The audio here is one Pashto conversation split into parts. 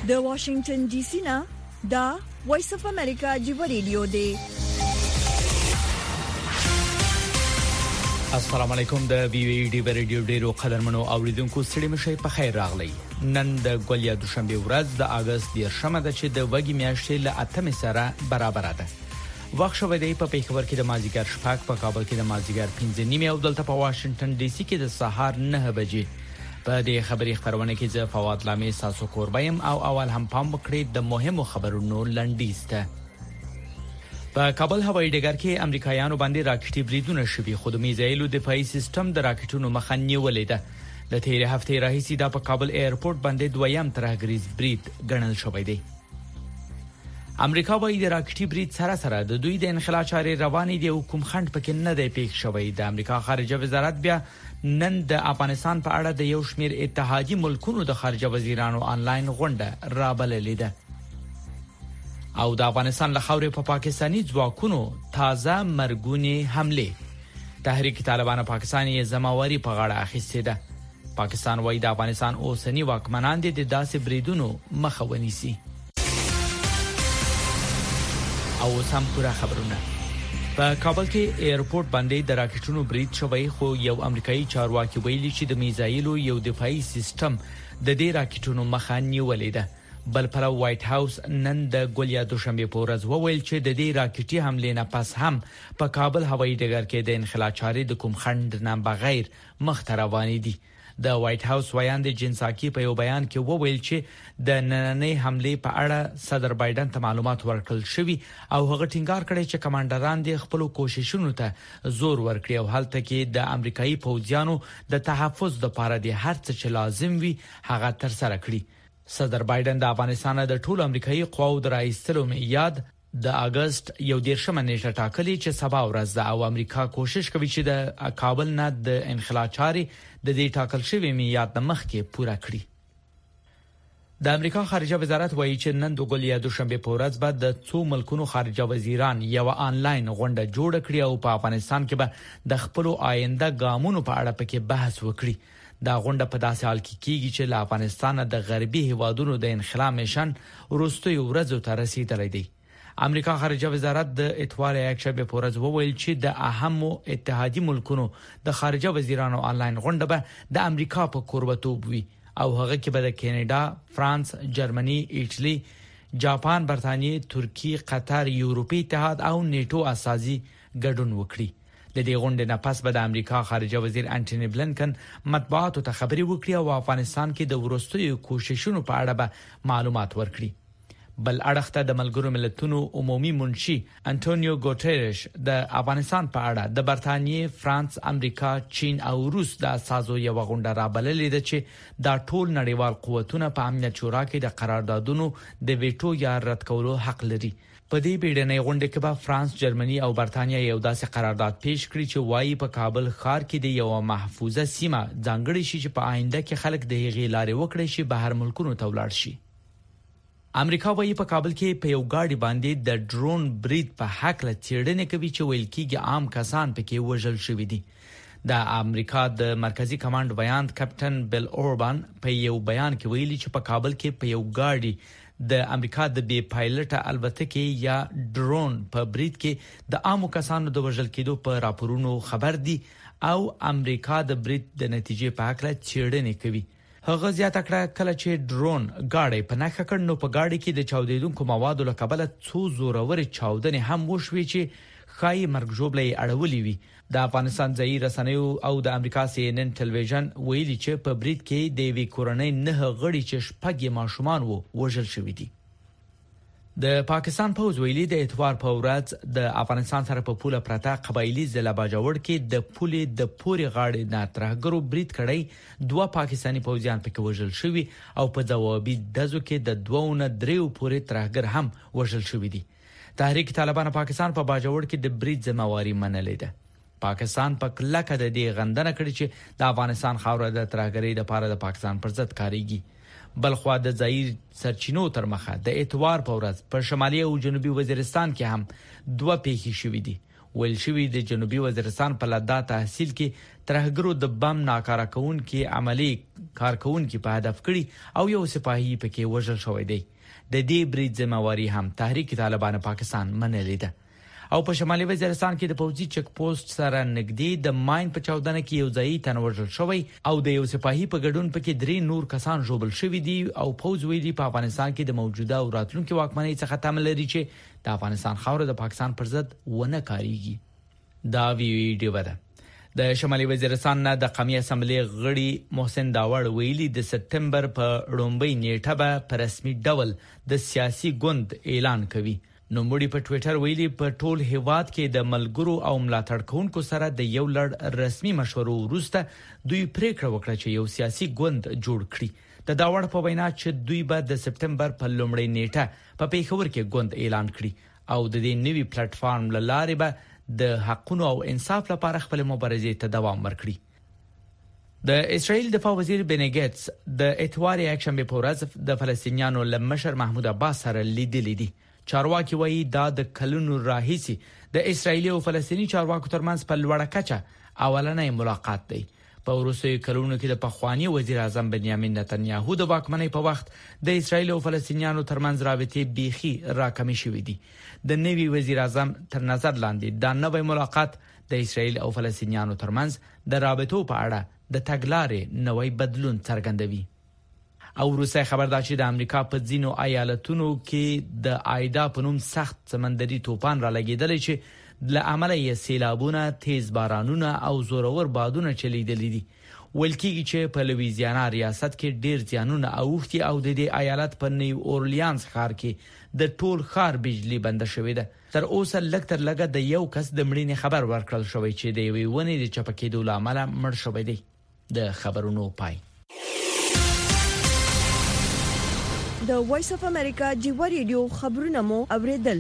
د واشنگټن ډي سي نه دا وایس اف امریکا جیو ریډیو دی. السلام علیکم. د وی وی ډی ریډیو ډیرو قدرمنو اوریدونکو ستړي مشي په خیر راغلی. نن د ګولیا دوشنبه ورځ د اگست 10 د چې د وګي میاشتې له 8 سره برابر ده. وخت شوه دی په پیښور کې د مازیګر شپږ، په کابل کې د مازیګر 5:30 او دلته په واشنگټن ډي سي کې د سهار 9 بجې. په دې خبري خبرونه کې زه فواد لامي ساسو کوربایم او اول هم پام وکړئ د مهمو خبرونو لنډیز ته. په کابل هوایي ډګر کې امریکایانو باندې راکټي بریدونه شوي، خو د میزایلو دفاعي سیستم د راکټونو مخه نیولې ده. د تیر هفته راهیسې د کابل ایرپورټ باندې دویم ترهګریز برید ګڼل شوی دی. امریکا وايي د راکټي برید سره سره د دوی د انخلا چارې روانې دي او کوم خند پکې نه دی پیښ شوی. د امریکا خارجه وزارت بیا نن د افغانستان په اړه د یو شمېر اتحادیې ملکونو د خارجه وزیرانو آنلاین غونډه رابللې ده. او د افغانستان له خاورې په پاکستاني ځواکونو تازه مرګونی حمله. تحریک طالبان پاکستان یې زمواري په غاړه اخیستې ده. پاکستان وايي د افغانستان اوسنی واکمنان دي د داسې بریدونو مخه ونیسي. او سم پورا خبرونه. په کابل کې ایرپورټ باندې د راکټونو برید شوی، خو یو امریکایي چارواکي ویلي چې د میزایلو یو دفاعي سیستم د دې راکټونو مخه نیولې ده. بل پر وایټ هاوس نن د ګولیا دوشنبه په ورځ وویل چې د دې راکټي حمله نه پس هم په کابل هوایي ډګر کې د انخلا چارې د کوم خند نه بغیر مخ ته روانې دي. د وایټ هاوس ویاند جنساکی په یو بیان کې وویل چې د نننۍ حمله په اړه صدر بایدن ته معلومات ورکړل شوی او هغه ټینګار کړی چې کمانډران د خپل کوششونو ته زور ورکړي او هلته کې د امریکایي پوځیانو د تحفظ لپاره د هر څه چې لازم وي هغه تر سره کړي. صدر بایدن د افغانستان د ټول امریکایي قواو د راایستلو میعاد د اگست 11 نیټه ټاکلې چې سبا ورځ ده او امریکا کوشش کوي چې د کابل نه د انخلا چارې د دې ټاکل شوی میعاد د مخکې پوره کړي. د امریکا خارجه وزارت وایي چې نن د ګولیا دوشنبه په ورځ بعد د څو ملکونو خارجه وزیران یو آنلاین غونډه جوړ کړي او په افغانستان کې به د خپل آینده ګامونو په اړه پکې بحث وکړي. دا غونډه په داسې حال کې کیږي چې له افغانستان د غربي هیوادونو د انخلا میشن وروستي ورځو ته رسیدلې دي. امریکا خارجه وزارت د اتوار یکشنبه په ورځ وویل چې د اهمو اتحادیې ملکونو د خارجه وزیرانو آنلاین غونډه به د امریکا په کوربتوب وي او هغه کې به د کینیډا، فرانس، جرمني، ایټالي، جاپان، برتانیې، ترکیه، قطر، یورپی اتحاد او نیټو اساسي ګډون وکړي. د دې غونډې نه پس به د امریکا خارجه وزیر انټونی بلنکن مطبوعاتو ته خبري وکړي او افغانستان کې د ورستیو کوششونو په اړه به معلومات ورکړي. بل اړخ ته د ملګرو ملتونو عمومي منشي انټونیو ګوټيريش د افغانستان په اړه د برتانیې، فرانس، امریکا، چین او روس د اساسو یو غونډه رابللې ده چې دا ټول نړیوال قوتونه په امنیت شورا کې د قراردادونو د ویټو یا رد کولو حق لري. په دې بیړنۍ غونډه کې به فرانس، جرمني او برتانیې یو داسې قرارداد پیش کړي چې وايي په کابل ښار کې د یو محفوظه سیمه ځانګړي شي چې په آینده کې خلک د هغې لارې وکړي چې بهر ملکونو ته ولاړ شي. امریکا وايي په کابل کې په یو گاډي باندې د ډرون برید په حق له چیرډنې کوي چې ویل کېږي عام کسان پکې وژل شوي دي. د امریکا د مرکزی کمانډ ویاند کپټن بیل اوربان په یو بیان کې ویلي چې په کابل کې په یو گاډي د امریکا د بي پایلټ الوتکې یا ډرون په برید کې د عامو کسانو د وژل کېدو په راپورونو خبر دي او امریکا د برید د نتیجې په اړه چیرډنې کوي. هغه زیاته کړه کله چې ډرون گاډي په نښه کړ نو په گاډي کې د چاودیدونکو موادو له کبله څو زورور چاودنې هم وشوي چې خای مرګ ژوبلې اړولې وي. د افغانستان ځایي رسنیو او د امریکا CNN ټلویزیون ویلي چې په برید کې د وی کورنۍ 9 غړي چې شپږ ماشومان وو وژل شوي دي. د پاکستان پوځ ویلي د اتوار په ورځ د افغانستان سره په پوله پرته قبایلی ضلع باجوړ کې د پولې د پوري غاړې نه ترهګرو برید کړی. 2 پاکستانی پوځیان پکې وژل شوي او په ځوابي دزو کې د 2 نه 3 پوري ترهګر هم وژل شوي دي. تحریک طالبان پاکستان په باجوړ کې د برید ذمہواری منلې ده. پاکستان په کلکه د دې غندنه کړې چې د افغانستان خاوره د ترهګرۍ لپاره د پاکستان پر ضد کاریږي. بلخوا د ځای سرچینو تر مخه د اتوار په ورځ په شمالي او جنوبي وزیرستان کې هم 2 پیښې شوې دي. ویل شوی د جنوبي وزیرستان په لدا تحصیل کې ترهګرو د بم ناکاره کون کې عملی کارکون کې په هدف کړي او یو سپاهي پکې وژل شوی دی. د دې برید ذمہواری هم تحریک طالبان پاکستان منلې ده. او په شمالي وزیرستان کې د پوځي چک پوسټ سره نږدې د ماین په چاودنه کې یو ځای تنوژل شوی او د یو سپاهي په ګډون پکې 3 نور کسان ژوبل شوی دي او پوځ ویلي په افغانستان کې د موجوده او راتلونکو واکمنۍ څخه تمه لري چې د افغانستان خاوره د پاکستان پر ضد ونه کاریږي. دا ویډیو ده د شمالي وزیرستان نه د قومي اسمبلی غړي محسن داوړ ویلي د سپتمبر په لومړۍ نیټه به په رسمي ډول د سیاسي ګوند اعلان کوي. نوموړي په ټوئیټر ویلي په ټول هیواد کې د ملګرو او ملاتړ کوونکو سره د یو لړ رسمي مشورو وروسته دوی پریکړه وکړه چې یو سیاسي ګوند جوړ کړي. د داوړ په وینا چې دوی به د سپتمبر په لومړۍ نیټه په پیښور کې ګوند اعلان کړي او د دې نوي پلیټ فارم لاره به د حقونو او انصاف لپاره خپل مبارزې ته دوام ورکړي. د اسرائیل دفاع وزیر بنی ګیټس د اتوار یکشنبه په ورځ د فلسطینیانو لمشر محمود عباس سره لیدلې دي. چارواکي وایي دا د کلونو راهیسي د اسرایلی او فلسطینی چارواکو ترمنځ په لوړه کچه اولنۍ ملاقات دی. په وروستیو کلونو کې د پخوانی وزیر اعظم بنیامین نتنیاهو د واکمنۍ په وخت د اسرایل او فلسطینیانو ترمنځ رابطې بیخي راکمې شوې دي. د نوي وزیر اعظم تر نظر لاندې دا نوې ملاقات د اسرایل او فلسطینیانو ترمنځ د رابطو په اړه د تګلارې نوې بدلون څرګندوي. او روسي خبردار چې د امریکا په ځینو ایالتونو کې د آیدا په نوم سخت سمندري طوفان را لګیدل چې له امله یې سیلابونه، تیز بارانونه او زورور بادونه چلیدلې دي. ویل کېږي چې په لویزیانا ریاست کې ډیر زیانونه اوښتي او د دې ایالت په نیو اورلیانز ښار کې د ټول ښار بجلی بند شوې ده. تر اوسه لږ تر لږه د یو کس د مړینې خبر ورکړل شوی چې د یوې ونې د چپه کېدو له امله مړ شوی دی. د خبرونو پای. د وایس اف امریکا جیو ریډیو خبرونه مو اوریدل.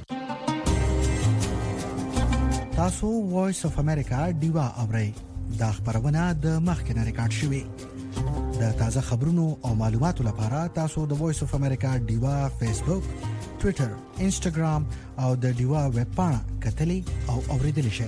تاسو وایس اف امریکا دیوا اورئ. دا خبرونه د مخکنه ریکارډ شوی. د تازه خبرونو او معلوماتو لپاره تاسو د وایس اف امریکا دیوا فیسبوک، ټوئیټر، انسټاګرام او د دیوا ویب پاڼه کتلی او اوریدل شئ.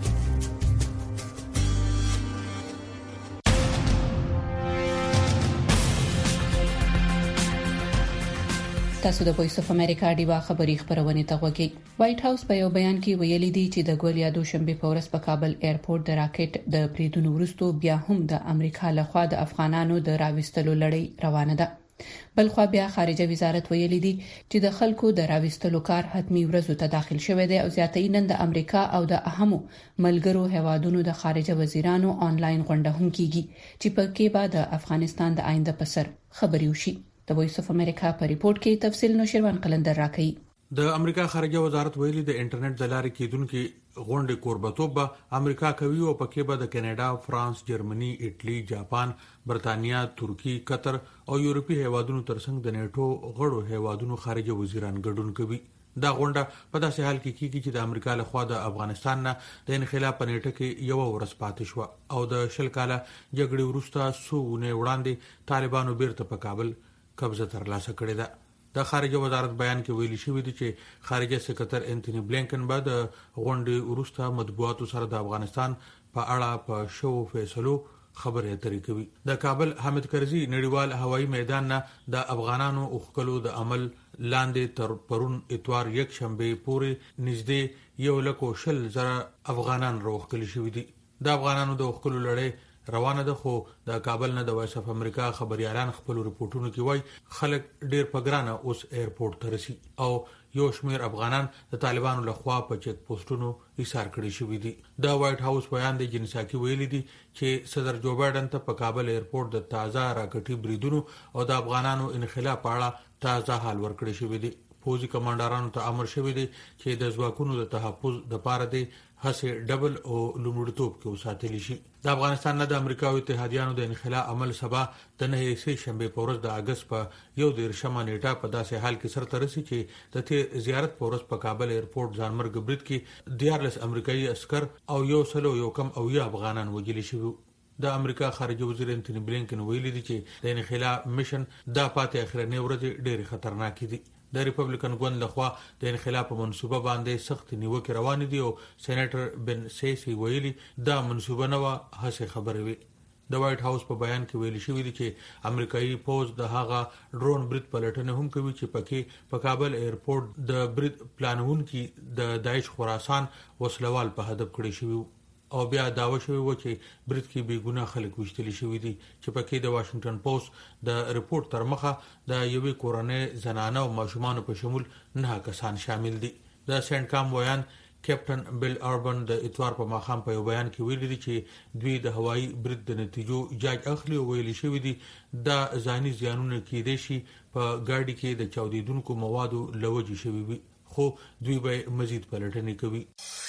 تاسو د وایس اف امریکا دیوا خبری خبرونه ته غوږی. وایټ هاوس په یو بیان کې ویلي دی چې د ګولیا دوشنبه په ورځ په کابل ایرپورټ د راکټ د پریدونو وروسته بیا هم د امریکا لخوا د افغانانو د راوستلو لړۍ روانه ده. بلخو بیا خارجه وزارت ویلي دی چې د خلکو د راوستلو کار حتمی ورځو ته داخل شوی دی او زیاتې نن د امریکا او د اهمو ملګرو هوادونو د خارجه وزیرانو آنلاین غونډه هم کیږي چې په کې به د افغانستان د آینده په سر خبري وشي. د وایس اف امریکا په ریپورت کې تفصیل نوشروان قلندر راکړي. د امریکا خارجه وزارت ویلي د انټرنیټ د لارې کېدونکو غونډې کوربتوب به امریکا کوي او پکې به د کینیډا، فرانس، جرمني، ایټلی، جاپان، برتانیا، ترکی، قطر او یورپی هیوادونو ترڅنګ د نیټو غړو هیوادونو خارجه وزیران ګډون کوي. دا غونډه په داسې حال کې کیږي چې د امریکا لخوا د افغانستان نه د انخلا په نیټه کې یو ورځ پاتې شو او د شل کاله جګړې وروسته سونه وړاندې طالبانو بیرته په کابل قبضه ترلاسه کړې ده. د خارجه وزارت بیان کې ویلي شوی دی چې خارجه سکرټر انټونی بلینکن بعد غونډې وروسته مطبوعاتو سره د افغانستان په اړه په شو فیصلو خبرې اترې کوي. د کابل حامد کرزي نړیوال هوایي میدان نه د افغانانو اوخکلو د عمل لاندې تر پرون اتوار یک شنبه پورې نږدې 1,40,000 افغانان راوخکل شوي دي. د افغانانو د اوخکلو لړۍ روانه ده، خو د کابل نه د وایس اف امریکا خبريالان خپل رپورټونو کې وایي خلک ډیر په ګرانه اوس ایرپورټ ته رسي او یو شمیر افغانان د طالبانو لخوا په چک پوسټونو ایثار کړی شوی دي. د وایټ هاوس بیان دی جنساکي ویلي دي چې صدر جو بایدن ته په کابل ایرپورټ د تازه راکټي بریدونو او د افغانانو انخلا په اړه تازه حال ورکړی شوی دی. فوجي کمانډرانو ته امر شوی دی چې د ځواکونو د تحفظ د پاره دی هڅه ډبل او لومړیتوب کې وساتل شي. د افغانستان نه د امریکا او اتحادیانو د انخلا عمل سبا د 9 شنبه په ورځ د اگست په 11 نیټه په داسې حال کې سره ترسي چې د ته زیارت په ورځ په کابل ایرپورټ ځانمرګ برید کې 14 امریکایي عسكر او یو کم او یا افغانان وژل شوي. د امریکا خارجه وزیر انټونی بلینکن ویلي دی چې د انخلا میشن د پاتې اخرنی ورځ ډېر خطرناک دي. د ریپبلیکن ګوند لخوا د انخلاف په منصوبه باندې سخت نیوکه روان دي او سېنیټر بن سیسی ویلي دا منصوبه نه و هڅه خبره وي. د وایټ هاوس په بیان کې ویل شوی دی چې امریکایي پوز د هغه ډرون برید پلټنه هم کوي چې پکې په کابل ایرپورټ د برید پلانون کې د داعش خراسان وسلوال په هدف کړی شوی او بیا داوا شوی و چې برید کې بې ګناه خلک وشتل شوی دي چې پکې د واشنگټن پوسټ د ریپورت تر مخه د یوې کورنۍ زنانه او ماشومان په شمول 9 کسان شامل دي. د سنت کام ویان کیپټن بیل اربن د اتوار په ماخام په یو بیان کې ویلي دي چې دوی د هوایي برید د نتیجو جاج اخلي او ویلي شوی دي دا ځاني زیانونه کېدای شي په ګاډي کې د چاودیدونکو موادو لوجې شوی وي خو دوی به مزید پلټنې کوي.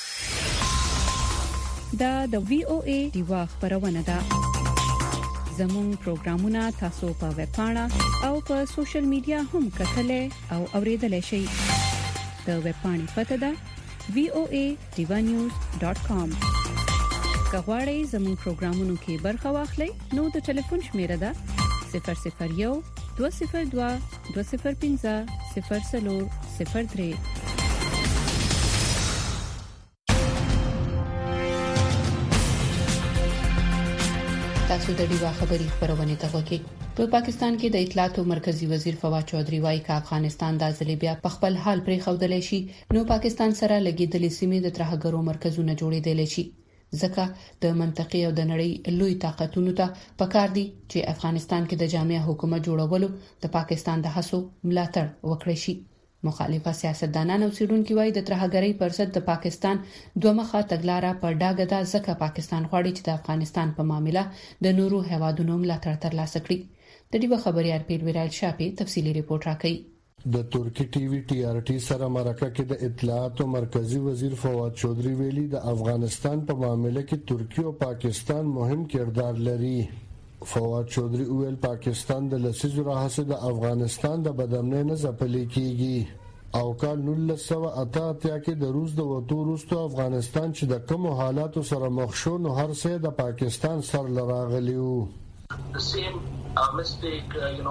دا د وی او ای دیوا خبرونه ده. زموږ پروګرامونه تاسو په ویب پاڼه او په سوشل میډیا هم کتلای او اوریدلای شئ. د ویب پاڼې پته ده voanews.com. کغواړئ زموږ پروګرامونو کې برخه واخلئ نو د ټلیفون شمیره ده 001 202 205 0003. تاسو د ډیوا خبري خبرونه ته وګورئ. په پاکستان کې د اطلاعات مرکزی وزیر فواد چودھری وايي چې افغانستان د ځلې بیا په خپل حال پرې خودلې شي نو پاکستان سره لګیدلې سیمې د ترهګرو مرکزونه جوړېدل شي. ځکه د منطقي او د نړۍ لوی طاقتونو ته پکار دي چې افغانستان کې د جامع حکومت جوړولو د پاکستان د هڅو ملاتړ وکړي شي. مخالفه سیاستدانان او څېړونکو وايي د ترهګرۍ پر ضد د پاکستان دوه مخه تګلارې پر ډاګه ده ځکه پاکستان غواړي چې د افغانستان په معاملې د نورو هیوادونو ملاتړ ترلاسه کړي. د دې خبري ارپیل ویرال شاپي تفصیلی ریپورت راکړي. د ترکی ټي وي ټي آر ټي سره مرکه کې د اطلاعات مرکزی وزیر فواد چودھری ویلي د افغانستان په معاملې کې ترکی او پاکستان مهم کردار لري. فواد چودھری ویل پاکستان د لسیزو راهیسې د افغانستان د بدامنۍ نه ځپلې کیږي او کال 1988 کې د روس د وټو وروسته افغانستان چې د کوم حالاتو سره مخ شو نو هر څه د پاکستان سر لراغلیو. The same mistake,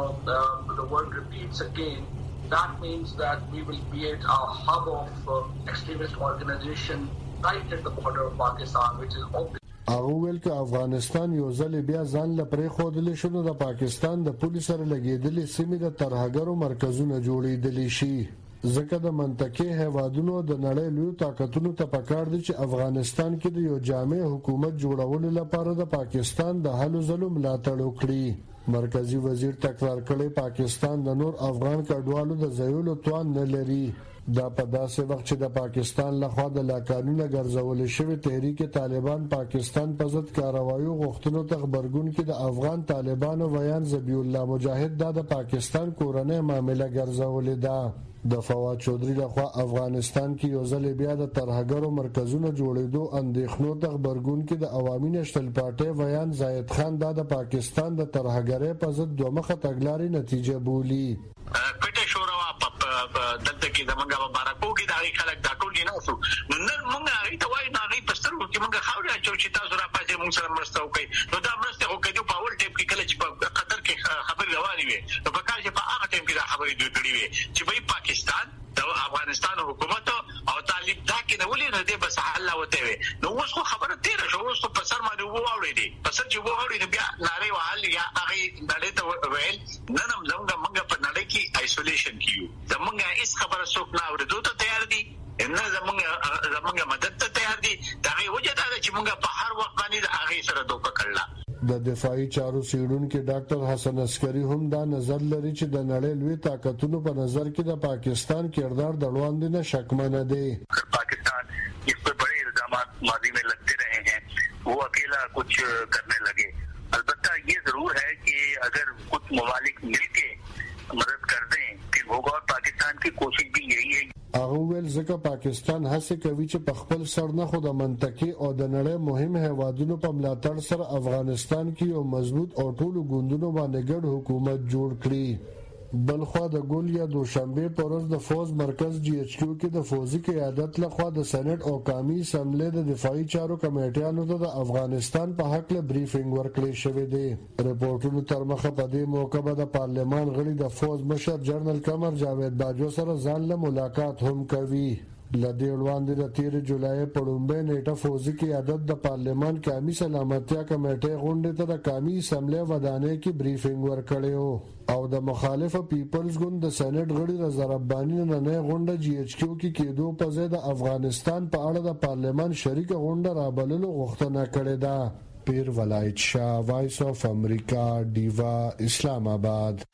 the world repeats again. That means that we will create a hub of extremist organization right at the border of Pakistan, which is obvious. اول که افغانستان یو ځل بیا ځان لپاره خودل شنو د پاکستان د پولیس سره لګیدلې سیمې د ترهګرو مرکزونه جوړېدل شي. ځکه د منطقي هیوادونو د نړۍ لوی طاقتونو ته پکار دي چې افغانستان کې د یو جامع حکومت جوړولو لپاره د پاکستان د هلو ځلو ملاتړ وکړي. مرکزی وزیر تکرار کړي پاکستان د نور افغان کډوالو د ځایولو توان نه لري. دا په داسې وخت چې د پاکستان لخوا د لاقانونه ګرځول شوی تحریک طالبان پاکستان په ضد کاروایو غوښتنو ته خبرګون کې د افغان طالبانو ویان ذبیح الله مجاهد د پاکستان کورنۍ معاملې ګرځولې ده. د فواد چودھری لخوا افغانستان کې یو ځل بیا د ترهګرو مرکزونو جوړېدو اندېښنو ته خبرګون کې د عوامي نشتل پارټي ویان زاید خان د پاکستان د ترهګرۍ په ضد دوه مخه تګلارې نتیجه بولي. پټه شورا دلته کې د منګه مبارکو کې د خلک دا ټول نه وسو نو نن موږ هغه ته وایو هغه پسترو کې موږ خاورې چې تاسو را پاتې موږ سره مرسته وکړي نو دا مرسته وکړي په اول ټیم کې کله چې په قطر کې خبرې روانې وي نو په کال چې په هغه ټیم کې دا خبرې دوی کړې وي چې به پاکستان د افغانستان حکومت او طالب دا کې نه ولې نه دی بس حل وته وي نو اوس خو خبره تیر شو اوس په سر باندې ووړې دي په سر چې ووړې بیا ناري وحل یا هغه نړۍ ته ویل نن هم زموږ په نړۍ کې آیسولیشن کیو زموږ هیڅ خبره څوک نه اورېدو ته تیار دي نه زموږ مدد ته تیار دي دا غي وجه دا چې موږ په هر وخت باندې د هغه سره دوکه کړل. د دفاعي چارو څېړونکو ډاکټر حسن عسکری هم دا نظر لري چې د نړۍ لوی طاقتونو په نظر کې د پاکستان کردار د وړاندې نه شکمن دی. پاکستان اس پر بڑے الزامات ماضی میں لگتے رہے ہیں وہ اکیلا کچھ کرنے لگے. البتہ یہ ضرور ہے کہ اگر کچھ ممالک مل کے مدد کر دیں پھر ہوگا اور پاکستان کی کوشش بھی یہی ہے. هغه ویل ځکه پاکستان هڅه کوي چې په خپل سر نه خو د منطقي او د نړۍ مهم هیوادونو په ملاتړ سره افغانستان کې یو مضبوط او ټولو ګوندونو باندې ګډ حکومت جوړ کړي. بلخوا د ګولیا دوشنبه پر ورځ د فوز مرکز جی ایچ کیو کې د فوزي قیادت لخوا د سېنات او قومي اسمبلی د دفاعي چارو کمیټیانو ته د افغانستان په حق له بریفینګ ورکړی شوی دی. ریپورتونو تر مخه په دې موقع به د پارلمان غړي د فوز مشر جنرال قمر جاوید باجو سره ځان له ملاقات هم کوي. لدی وړاندې د 13 جولای په لومړۍ نیټه فوزي قیادت د پارلمان قومي سلامتیا کمیټې غونډې ته د قومي اسمبلی ودانۍ کې بریفینګ ورکړی او د مخالفه پیپلز ګوند د سېنات غړي رضا رباني نن غونډه جی ایچ کیو کې کېدو په ځای د افغانستان په اړه د پارلمان شریک غونډه رابللو غوښتنه کړې ده. پیر ولایت شاه، وایس اف امریکا، ډیوا، اسلام آباد.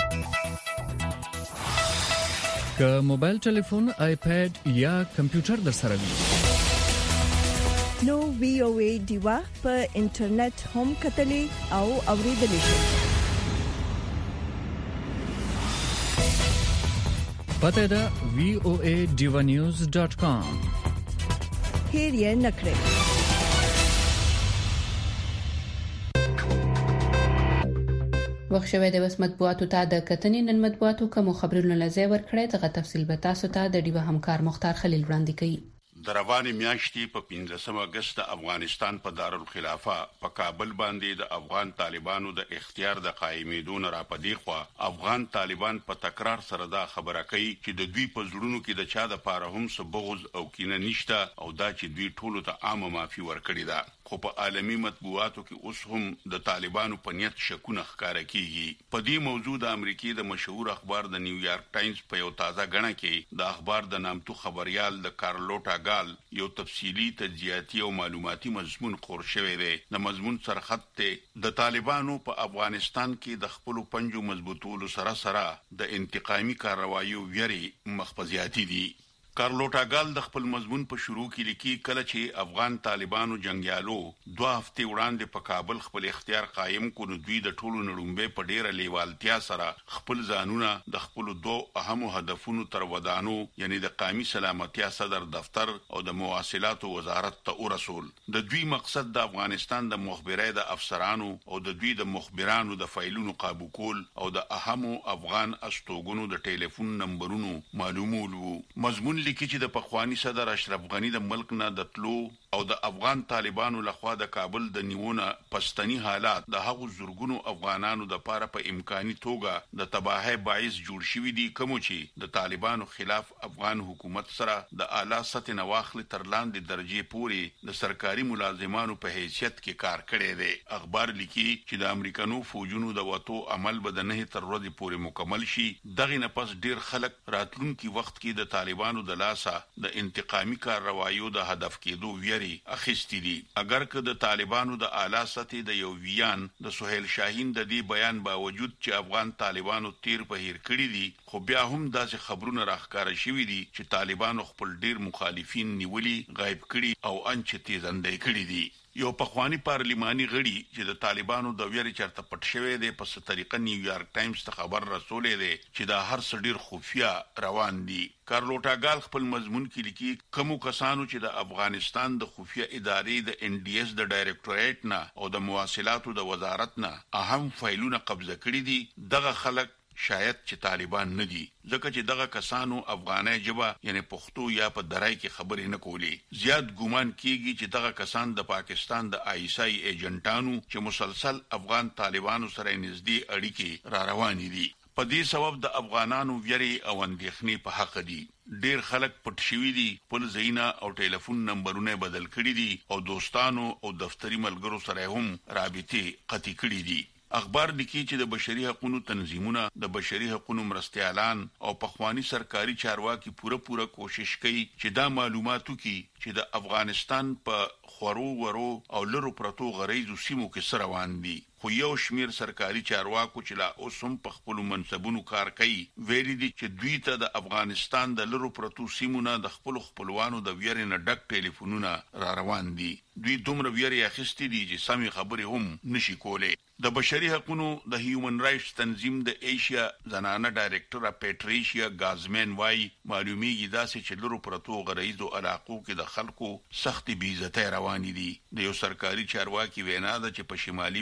که موبایل ټلیفون، آیپاد یا کمپیوټر در سره وي نو وی او ای ډیوا په انټرنیټ هم کتلې او اوریدلې شي. پته ده voaDivanews.com. هیر یې نکړئ. وخت شوه د وس مطبوعاتو ته د کتنې نن مطبوعاتو کوم خبرونه لزی ورکړی دغه تفصیل به تاسو ته د ډیوه همکار مختار خلیل وړاندې کړي. د روانې میاشتې په 15 اگست افغانستان په دارالخلافه په کابل باندې د افغان طالبانو د اختیار د قائمېدو نه راپدې خو افغان طالبان په تکرار سره دا خبره کوي چې د دوی په زړونو کې د چا د پاره هم څه بغض او کینه نشته او دا چې دوی ټولو ته عامه معافي ورکړي ده. خو په عالمي مطبوعاتو کې اوس هم د طالبانو په نیت شکونه ښکاره کیږي. په دې موضوع د امریکای د مشهور اخبار د نیویارک ټایمز په یو تازه غنه کې د اخبار د نامتو خبريال د کارلوټا ګال یو تفصیلی تجزیاتی او معلوماتي مضمون خور شوی دی. د مضمون سرخط ته د طالبانو په افغانستان کې د خپل پنجو مضبوطولو سره د انتقامي کاروایي ویری مخفزياتي دي. کارلوټا ګال د خپل مضمون په شروع کې لیکي کله چې افغان طالبانو جنگیالو 2 هفته وړاندې په کابل خپل اختیار قائم کړو دوی د ټولو نړومبه په ډیره لیوالتیا سره خپل ځانونه د خپل 2 اهمو هدفونو تر ودانو یعنی د قومي سلامتیا صدر دفتر او د مواصلات وزارت ته ورسول. د دوی مقصد د افغانستان د مخبرۍ د افسرانو او د دوی د مخبرانو د فایلونو قابو کول او د اهمو افغان استوګنو د ټلیفون نمبرونو معلومول وو. مضمون لیکي چې د پخوانی صدر اشرف غنی د ملک نه د تلو او د افغان طالبانو لخوا د کابل د نیونه پښتني حالات د هغو زورګونو افغانانو د پاره په امکاني توګه د تباہي باعث جوړ شوی دي کوم چې د طالبانو خلاف افغان حکومت سره د اعلی سطح نواخل تر لاندې درجه پورې د سرکاري ملازمانو په حیثیت کې کار کړی دی. اخبار لیکي چې د امریکانو فوجونو د وټو عمل به د نه تر ورځې پورې مکمل شي. دغه نه پس ډیر خلک راتلونکي وخت کې د طالبانو د لاسه د انتقامي کاروایو د هدف کېدو ویری اخیستی دي. اگر که د طالبانو د اعلی سطح د یو ویان د سہیل شاهین د دې بیان باوجود چې افغان طالبانو تیر په هیر کړی دي خو بیا هم داسې خبرونه راخکاره شوي دي چې طالبانو خپل ډیر مخالفین نیولي غایب کړي او انچ تیزندې کړي دي. یو پخوانی پارلیماني غړي چې د طالبانو د ویری چرته پټ شوی دی په ست طریقه نیویارک ټایمز ته خبر رسولې دی چې دا هر څه ډیر خفیا روان دي. کارلوټا ګال خپل مضمون کې لیکي کوم کسانو چې د افغانستان د خفیا ادارې د ان ډي اس د ډایریکټوریټ نه او د مواصلاتو د وزارت نه اهم فایلونه قبضه کړي دي دغه خلک شاید چې طالبان نه دي ځکه چې دغه کسانو افغاني ژبه یعنی پښتو یا په درای کې خبرې نه کولې. زیات ګومان کیږي چې دغه کسان د پاکستان د آیسای ایجنټانو چې مسلسل افغان طالبانو سره نږدې اړیکې را روانې دي. په دې سبب د افغانانو ویری او اندېښنې په حق دي. ډیر خلک پټ شوي دي خپل ځایونه او ټلیفون نمبرونه بدل کړي دي او دوستانو او دفتری ملګرو سره هم رابطې قطعي کړي دي. اخبار لیکي چې د بشري حقوقو تنظیمونه د بشري حقوقو مرستيالان او پخوانی سرکاري چارواکي پوره کوشش کوي چې دا معلوماتو کې چې د افغانستان په خورو ورو او لرو پرتو غریزو سیمو کې سره روان دي. خو یو شمیر سرکاري چارواکو چې لا اوس هم په خپل منصبونو کار کوي ویلي دي چې دوی ته د افغانستان د لرو پرتو سیمونو د خپلوانو د ویری نه ډک ټلیفونونه را روان دي. دوی دومره ویری اخیستي دي چې سمي خبرې هم نشي کولای. د بشري حقوقو د هیومن رائټس تنظیم د ایشیا زنانه ډایریکټر پیټریشیا ګازمن وايي معلومیږي داسې چې لرو پرتو غریزو علاقو کې د خلکو سختي بې عزتۍ روانې دي. د یو سرکاري چارواکي وینا ده چې په شمالي ولایت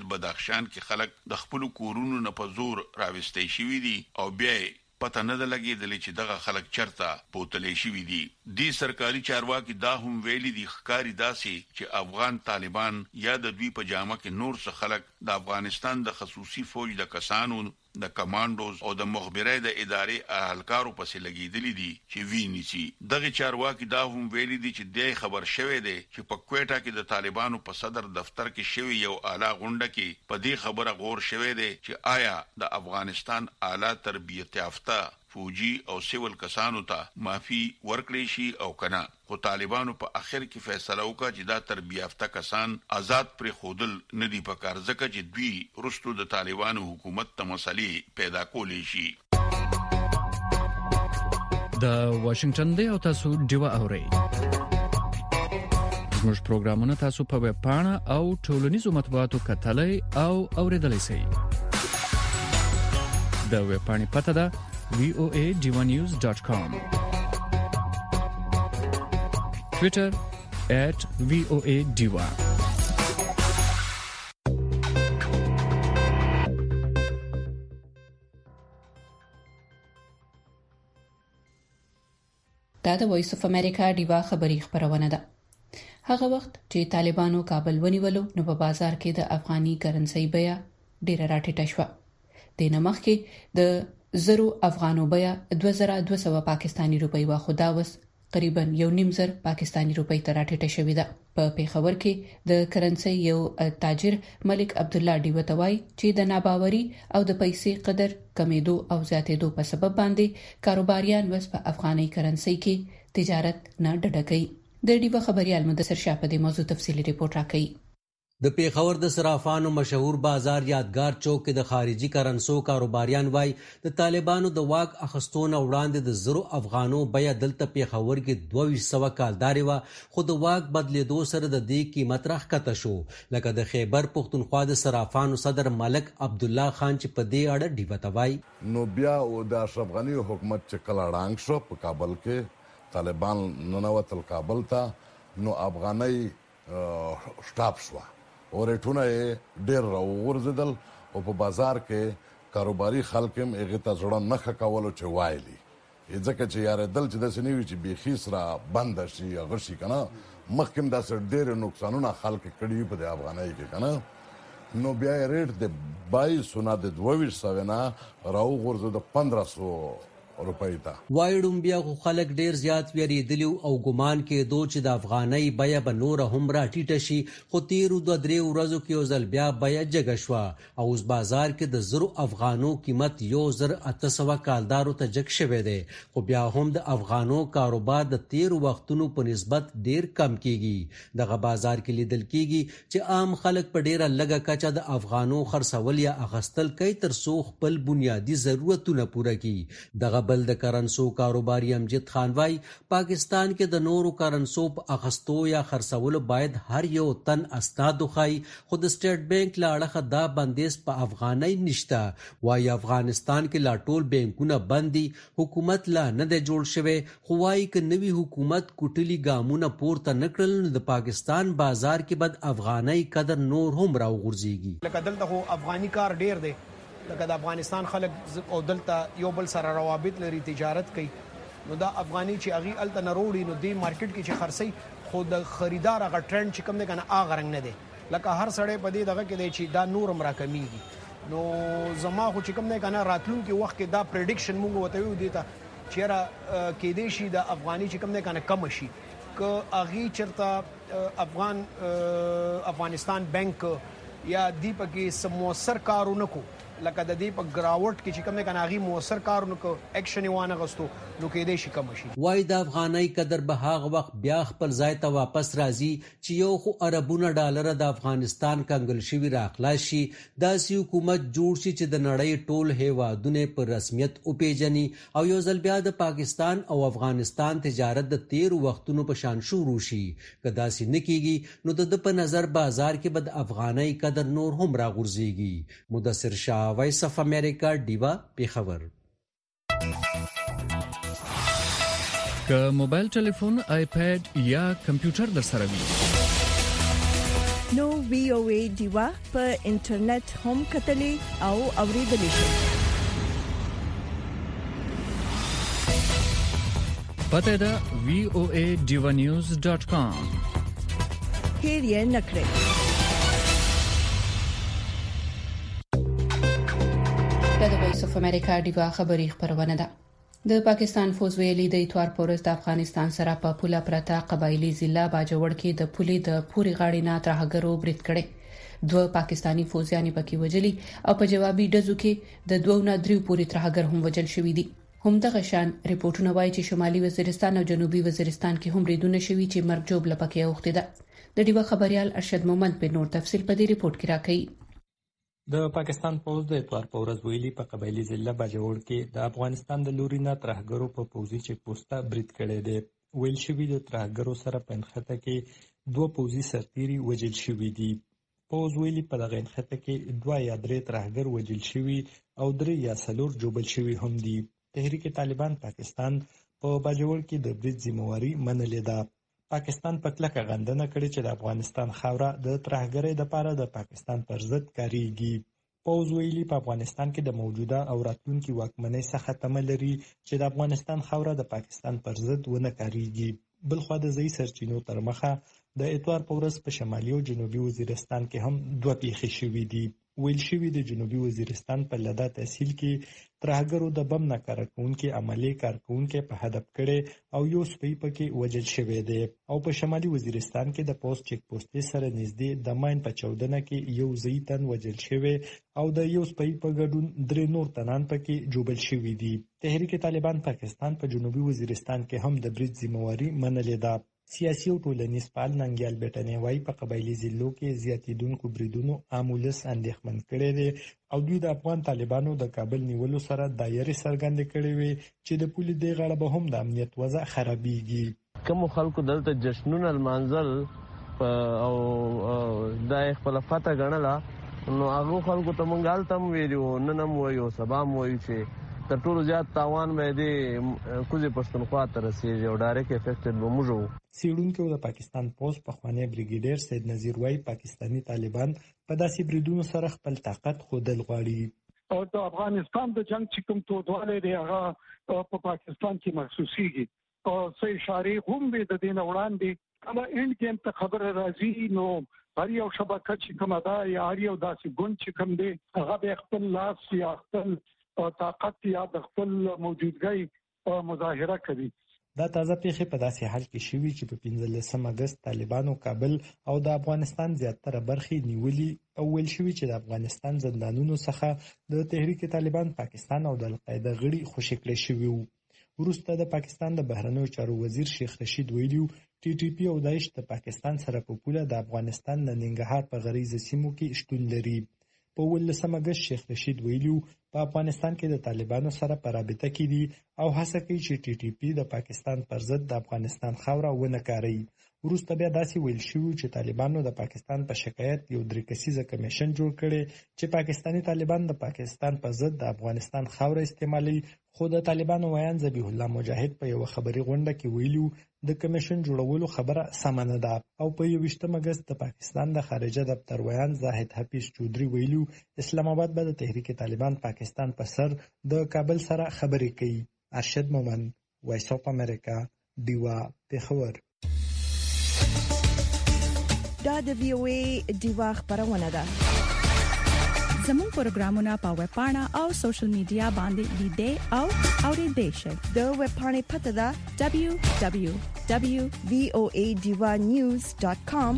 ولایت بدخشان کې خلک د خپل کورونو نه په زور راوستي شوی دي او بیا پته نه لګیدل چې دغه خلک چرته بوتلې شوی دي. د سرکاري چارواکي دا هم ویلي دي ښکاری داسي چې افغان طالبان یا د دوی په جامه کې نور څه خلک د افغانستان د خصوصي فوج د کسانو د کمانډوز او د مخبرۍ د ادارې اهلکارو پسې لګیدلې دي چې ویني سي. دغه چارواکي دا هم ویلي دي چې د خبر شوه دی چې په کوټا کې د طالبانو په صدر دفتر کې شوی یو اعلی غونډه کې په دې خبره غور شوه دی چې آیا د افغانستان اعلی تربیت یافته فوجي او سیول کسانو ته معافي ورکړي شي او کنه. خو طالبانو په اخر کې فیصله وکړه چې دا تربیت یافته کسان آزاد پر خودل ندي پکار ځکه چې دوی رستو د طالبانو حکومت ته مسلې پیدا کولې شي. د واشنگټن دی او تاسو ډیوا اورئ. زموږ پروګرامونه تاسو په ویب پاڼه او ټولنیزو مطبوعاتو کتلای او اوریدلای شئ. د ویب پاڼې پته ده voadivanews.com. Twitter @voadiva. دا د وایس اف امریکا ډیوا خبری خبرونه ده. هغه وخت چې طالبانو کابل ونیولو نو په بازار کې د افغاني کرنسي بیه ډیره راټیټه شوه. د نمخ کې د زرو افغانو بیه 2200 پاکستانی روپۍ واخو دا وس تقریبا 1.5 پاکستانی روپۍ ته راټیټه شوې ده. په پیښور کې د کرنسي یو تاجر ملک عبد الله ډیوتوای چې د ناباوري او د پیسې قدر کمیدو او زیاتېدو په سبب باندې کاروباریان وس په افغاني کرنسي کې تجارت نه ډډه کوي. د ډیوا خبريال مدثر شاه په دې موضوع تفصیلی ریپورت راکړي. د پیښور د صرافانو مشهور بازار یادګار چوک کې د خارجي کرنسو کاروباریان وای د طالبانو د واک اخستون وړاندې د زرو افغانو بیه دلته پیښور کې 2200 کالداري وا خو د واک بدلیدو سره د دې قیمت راخته شو. لکه د خیبر پختونخوا د صرافانو صدر ملک عبد الله خان چې په دې اړه ډیوتوای نو بیا او د اشرف غنی حکومت چې کله رانګ شو په کابل کې طالبان ننوتل کابل ته نو افغاني سټاپ شو او ریټونه ډېر راوغورځېدل او په بازار کې کاروباري خلک هم هغې ته زړه نه ښه کولو چې وایلي ځکه چې یارېدل چې داسې نه وي چې بیخي سره بنده شي هغه شي که نه مخکې هم داسې ډېرې نقصانونه خلک کړي وي په د افغانۍ کې که نه نو بیا یې ریټ د 2200 نه د 2200 نه راوغورځېد 1500 روپۍ ته. وایډوم بیا خو خلک ډیر زیات ویریدلی او ګمان کېدو چې د افغانۍ بیه به نور هم راټیټه شي خو تیرو 2-3 ورځو کې یو ځل بیا بیه جګه شوه او اوس بازار کې د زرو افغانو قیمت 1800 کالدارو ته جګ شوی دی خو بیا هم د افغانو کاروبار د تیرو وختونو په نسبت ډیر کم کیږي. دغه بازار کې لیدل کیږي چې عام خلک په ډیره لږه کچه د افغانو خرڅول یا اخستل کوي تر څو خپل بنیادی ضرورتونه پوره کړي. دغه بل د کرنسو کاروباري امجد خان وای پاکستان کې د نورو کرنسو په اخستو یا خرڅولو باید هر یو تن اسناد وخی خو د سټیټ بانک له اړخه دا بندیز په افغانۍ نشته. وای افغانستان کې لا ټول بانکونه بندي حکومت لا نه دی جوړ شوی خو وای ک نوی حکومت کوټلی ګامونه پورته نکړل د پاکستان بازار کې بد افغانۍ قدر نور هم راوغورځيږي. لکه دلته خو افغاني کار ډیر دی لکه د افغانستان خلک او دلته یو بل سره روابط لري تجارت کوي نو دا افغاني چې اغي الته نروړي نو دی مارکیټ کې چې خرڅي خو د خریدار هغه ټرند چې کوم دی کنه اغه رنگ نه دی لکه هر سړی په دې دغه کې دی چې دا نورم راکمیږي نو زما خو چې کوم دی کنه راتلونکي وخت کې دا پریډکشن مونږ وته وي دیتا چې را کې دی شي د افغاني چې کوم دی کنه کم شي ک اغي چرته افغانستان بانک یا دی پکې سموثر کارونه کو لکه د دې په گراوټ کې چې کوم نه کناغي موثر کارونه کو اکشن وانه غستو نو کې دې شي کم شي. وای د افغانۍ قدر به هغه وخت بیا خپل ځای ته واپس راځي چې یو خو اربونه ډالر د افغانستان کنګل شوی راخلاص شي داسې حکومت جوړ شي چې د نړۍ ټول هیوادونه پر رسمیت او پیژني او یو ځل بیا د پاکستان او افغانستان تجارت د 13 وختونو په شان شروع شي. کدا سي نکېږي نو د په نظر بازار کې بد افغانۍ قدر نور هم راغورځيږي. مدثر شاه وایس اف امریکا ډیوا پیښور. که موبایل ټلیفون، آیپاد یا کمپیوټر در سره وي نو VOA ډیوا په انټرنیټ هم کتلې او اوریدلې شئ. پته دا voaDivanews.com. هیر یې نکړئ. د وایس اف امریکا ډیوا خبری خبرونه ده. د پاکستان فوج ویلي د اتوار پورز د افغانستان سره په پوله پرتا قبایلی ضلع باجوړ کې د پولي د پوري غاړې نه ترهګرو برید کړي. دوه پاکستانی فوجیان پکې وجلي او په جوابي ډزو کې د 2 نه 3 پوري ترهګر هم وجل شوې دي. همدغه شان ریپورتونه وایي چې شمالي وزیرستان او جنوبي وزیرستان کې هم بریدونه شوي چې مرګ جوړ لپاره اوخته ده. د ډیوا خبريال ارشد مومند په نور تفصیل په دې ریپورت کې راکړي. د پاکستان فوج د اتوار په ورځ ویلي په قبایلی ضلع باجوړ کې د افغانستان د لوري نه ترهګرو په پوځي چک پوسټه برید کړی دی. ویل شوی د ترهګرو سره په انخته کې 2 پوځي سرتیري وجل شوی دي. فوج ویلي په دغه انخته کې 2 یا 3 ترهګر وجل شوی او 3 یا 4 جوبل شوی هم دي. تحریک طالبان پاکستان په باجوړ کې د برید ذمہواری منلې ده. پاکستان په کلکه غندنه کړې چې د افغانستان خاوره د ترهګرۍ لپاره د پاکستان پر ضد کاریږي. فوج ویلي په افغانستان کې د موجوده او راتلونکي واکمنۍ څخه تمه لري چې د افغانستان خاوره د پاکستان پر ضد ونه کاریږي. بلخو د ځای سرچینو تر مخه د اتوار په ورځ په شمالي او جنوبي وزیرستان کې هم 2 پیښې شوې دي. ویل شوی د جنوبي وزیرستان په لدا تحصیل کې ترهګرو د بم نه کارکونکو عملی کارکونکو په هدف کړي او یو سپی پکې وجل شوی دی. او په شمالي وزیرستان کې د پوسټ چک پوسټ سره نږدې د ماین په 14 کې یو زیتن وجل شوی او د یو سپی په ګډون 3 نور تنان پکې جوبل شوی دي. تحریک طالبان پاکستان په جنوبي وزیرستان کې هم د برید ذمہواری منلې ده. سیاسي او ټولنیز فعال ننګیال بیٹنې وای په قبایلی ضلعو کې زیاتیدونکو بریدونو عامولس اندېښمن کړي دي او دوی د افغان طالبانو د کابل نیولو سره دایره څرګندې کړې وي چې د پولیس د غړ به هم د امنیت وضع خرابېږي. کوم خلکو دلته جشنونه المنزل او د خپل فتح غنلا نو هغه خلکو ته مونږ التم ویلو نن مو یو سبا مو چې تر ټولو زیات تاوان مې دی کوزي پښتونخوا ته رسیږي او ډایرکټ افیکټډ به موږ سیړونکو د پاکستان پوز په خوانی بریګیډر سید نذیر وای پاکستانی طالبان په داسې بریدونو سره خپل طاقت خودل غواړي. او د افغانستان د جنگ چې کوم تودواله دی هغه په پاکستان کې محسوسيږي او څه اشاره هم به د دین وړاندې کله اند کې ته خبر راځي نو هر یو شبکه چې کومه ده یا هر یو داسې ګوند چې کوم دی هغه به خپل لاس یا خپل طاقت یا د خپل موجودګۍ مظاهره کوي. دا تازه پیښې په داسې حال کې شوي چې په 15 اگست طالبانو کابل او د افغانستان زیاتره برخې نیولې او ویل شوي چې د افغانستان زندانونو څخه د تحریک طالبان پاکستان او د القاعده غړي خوشی کړي شوي وو. وروسته د پاکستان د بهرنیو چارو وزیر شیخ رشید ویلو TTP او داعش د پاکستان سره په پوله د افغانستان د ننګرهار په غریزه سیمو کې شتون لري. په 15 اگست شیخ رشید ویلو په افغانستان کې د طالبانو سره په رابطه کې دي او هڅه کوي چې TTP د پاکستان پر ضد د افغانستان خاوره ونه کاروي. وروسته بیا داسې ویل شوی چې طالبانو د پاکستان په شکایت یو 3 کسیزه کمیشن جوړ کړي چې پاکستانی طالبان د پاکستان په ضد د افغانستان خاوره استعمالي. خو د طالبانو ویان ذبیح الله مجاهد په یو خبري غونډه کې ویلو د کمیشن جوړولو خبره سمه نه ده. او په 21 اگست د پاکستان د خارجه دفتر ویان زاهد حفیظ چودري ویلو اسلام آباد به د تحریک طالبان پاکستان په سر د کابل سره خبرې کوي. ارشد مومند وایس اف امریکا دیوا پیښور. دا د VOA دیوا خبرونه ده. زموږ پروګرامونه په ویب پاڼه او سوشل میډیا باندې لیدئ او اوریدئ شئ. د ویب پاڼې پته ده www.voaDivanews.com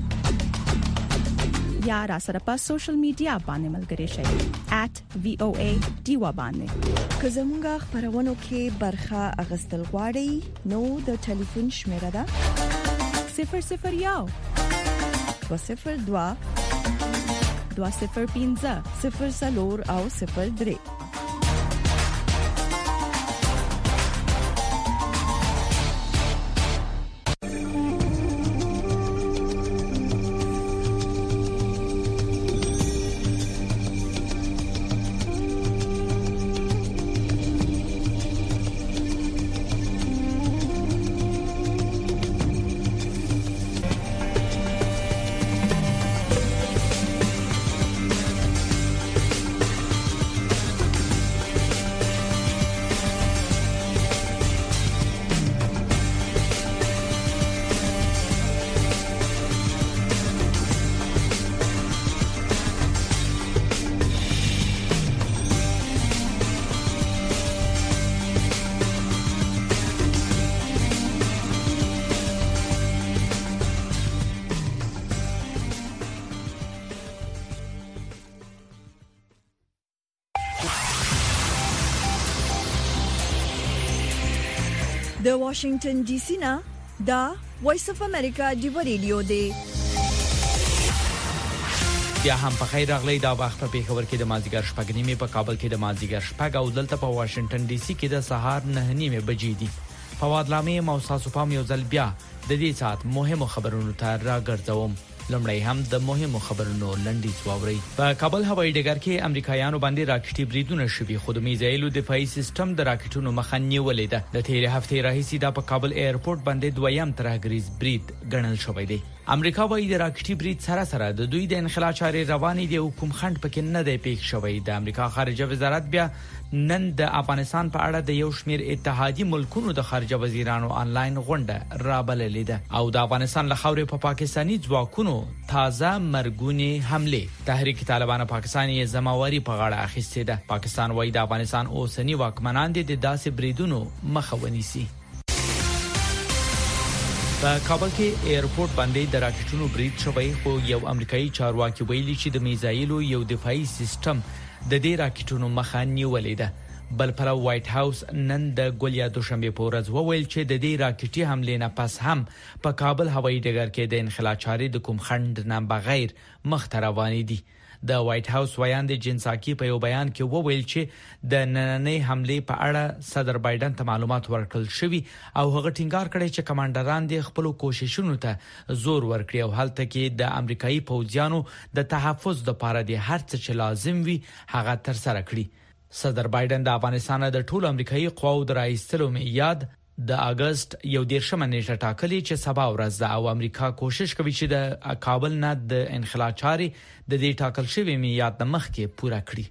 یا را سره په سوشل میډیا باندې ملګري شئ @VOA دیوا باندې. که زموږ خبرونه کې برخه اغستل غواړئ نو د ټلیفون شمیره ده 001 202 205 0 او 03. د واشنگټن ډي سي نه دا وایس اف امریکا دی ریډیو دی. بیا هم په خیر راغلی. دا وخت په پیښور کې د مازیګر شپږ نیمه، په کابل کې د مازیګر شپږ او دلته په واشنگټن ډي سي کې د سهار 9 نیمه بجې دي. فواد لامي موسسو پام یو ځل بیا د دې سات مهمو خبرونو ته راګرځوم. لمړی هم د مهمو خبرونو لنډیز واوري. په کابل هوایي ډګر کې امریکایانو باندې راکټي بریدونه شوي، خو د میزایلو دفاعي سیستم د راکټونو مخه نیولې ده. د تیر هفته راهیسې دا په کابل ایرپورټ باندې دویم ترهګریز برید ګڼل شوی دی. امریکا وايي د راکټي برید سره سره د دوی د انخلا چارې روانې دي او کوم خند پکې نه دی پیښ شوی. د امریکا خارجه وزارت بیا نن د افغانستان په اړه د یو شمیر اتحادي ملکونو د خارجه وزیرانو آنلاین غونډه رابللې ده او د افغانستان له خاورې په پاکستاني ځواکونو تازه مرګونی حمله. تحریک طالبان پاکستاني زمواري په غاړه اخیستې ده. پاکستان وايي د افغانستان اوسنی واکمنان د داسې بریدونو مخه ونیسي. په کابل کې ایرپورټ باندې د راکټونو برید شوی، خو یو امریکایي چارواکي ویلي چې د میزایلو یو دفاعي سیستم د دې راکټونو مخه نیولې ده. بل پر وایټ هاوس نن د ګولیا دوشنبه په ورځ وویل چې د دې راکټي حمله نه پس هم په کابل هوایي ډګر کې د انخلا چارې د کوم خند نه بغیر مخ ته روانې دي. د وایټ هاوس ویاند جنساکی په یو بیان کې وویل چې د نننۍ حمله په اړه صدر بایدن ته معلومات ورکړل شوی او هغه ټینګار کړی چې کمانډران د خپل کوششونو ته زور ورکړي او هلته کې د امریکایي پوځیانو د تحفظ لپاره د هر څه چې لازم وي هغه تر سره کړي. صدر بایدن د افغانستان د ټولو امریکایي قواو د راایستلو میعاد د اگست 11 نیټه ټاکلې چې سبا ورځ ده او امریکا کوشش کوي چې د کابل نه د انخلا چارې د دې ټاکل شوی میعاد مخکې پوره کړي.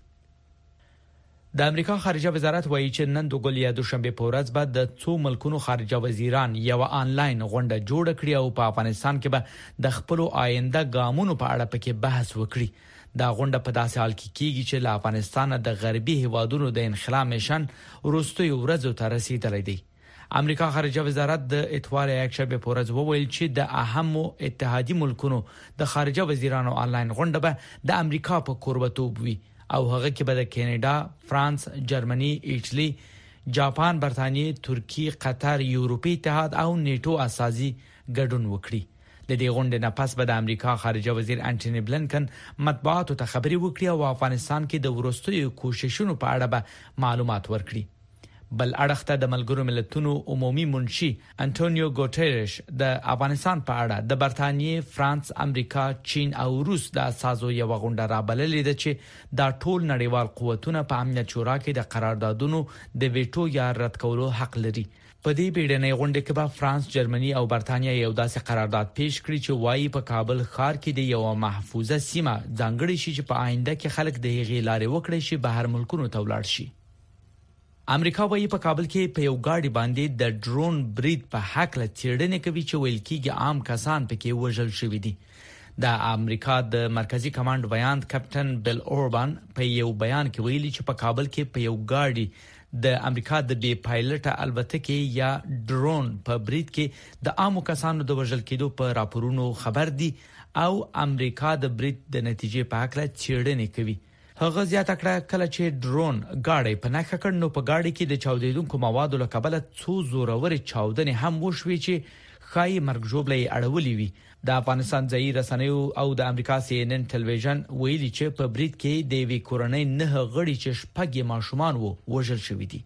د امریکا خارجه وزارت وایي چې نن د ګولیا دوشنبه په ورځ بعد د څو ملکونو خارجه وزیران یو آنلاین غونډه جوړ کړي او په افغانستان کې به د خپل آینده ګامونو په اړه پکې بحث وکړي. دا غونډه په داسې حال کې کیږي چې له افغانستان د غربي هیوادونو د انخلا میشن وروستي ورځو ته رسیدلی دی. امریکا خارجه وزارت د اتوار یکشنبه په ورځ وویل چې د اهمو اتحادي ملکونو د خارجه وزیرانو آنلاین غونډه به د امریکا په کوربتوب وي او هغه کې به د کینیډا، فرانس، جرمني، ایټالي، جاپان، برتانیې، ترکیه، قطر، یورپی اتحاد او نیټو اساسي ګډون وکړي. د دې غونډې نه پس به د امریکا خارجه وزیر انټونی بلنکن مطبوعاتو ته خبري وکړي او افغانستان کې د ورستیو کوششونو په اړه به معلومات ورکړي. بل اړخ ته د ملګرو ملتونو عمومي منشي انټونیو ګوټيريش د افغانستان په اړه د برتانیې، فرانس، امریکا، چین او روس د اساسو یو غونډه رابللې ده چې دا ټول نړیوال قوتونه په امنیت شورا کې د قراردادونو د ویټو یا رد کولو حق لري. په دې بیړنۍ غونډه کې به فرانس، جرمني او برتانیې یو داسې قرارداد پیش کړي چې وايي په کابل ښار کې د یو محفوظه سیمه ځانګړي شي چې په آینده کې خلک د هغې لارې وکړي چې بهر ملکونو ته ولاړ شي. امریکا وايي په کابل کې په یو گاډي باندې د ډرون برید په حق له چیرډنې کوي چې ویل کېږي عام کسان پکې وژل شوي دي. د امریکا د مرکزی کمانډ ویاند کپټن بیل اوربان په یو بیان کې ویلي چې په کابل کې په یو گاډي د امریکا د بي پایلټ الوتکې یا ډرون په برید کې د عام کسانو د وژل کېدو په راپورونو خبر دي او امریکا د برید د نتیجې په حق له چیرډنې کوي. هغه زیاته کړه کله چې ډرون گاډي په نښه کړ نو په گاډي کې د چاودیدونکو موادو له کبله څو زورور چاودنې هم وشوي چې خای مرګ ژوبلې اړولې وي. د افغانستان ځایي رسنیو او د امریکا CNN ټلویزیون ویلي چې په برید کې د وی کورنۍ 9 غړي چې شپږ ماشومان وو وژل شوي دي.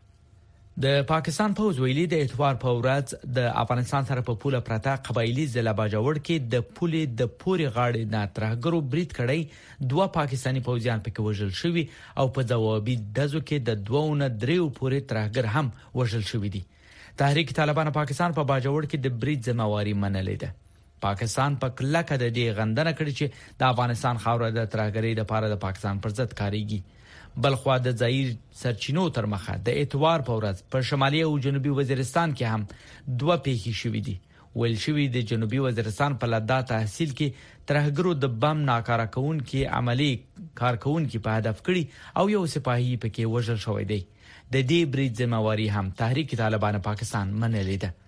د پاکستان پوز ویلي د اتوار په ورځ د افغانستان سره په پوله پرته قبایلی ضلع باجوړ کې د پولې د پوري غاړې نه ترهګرو برید کړی. 2 پاکستانی پوځیان پکې وژل شوي او په ځوابي دزو کې د 2 نه 3 پورې ترهګر هم وژل شوي دي. تحریک طالبان پاکستان په باجوړ کې د برید ذمہواری منلې ده. پاکستان په کلکه د دې غندنه کړې چې د افغانستان خاوره د ترهګرۍ لپاره د پاکستان پر ضد کاریږي. بلخوا د ځایي سرچینو تر مخه د اتوار په ورځ په شمالي او جنوبي وزیرستان کې هم 2 پیښې شوې دي. ویل شوی د جنوبي وزیرستان په لدا تحصیل کې ترهګرو د بم ناکاره کونکي عملی کارکونکي په هدف کړي او یو سپاهي پکې وژل شوی دی. د دې برید ذمہواری هم تحریک طالبان پاکستان منلې ده.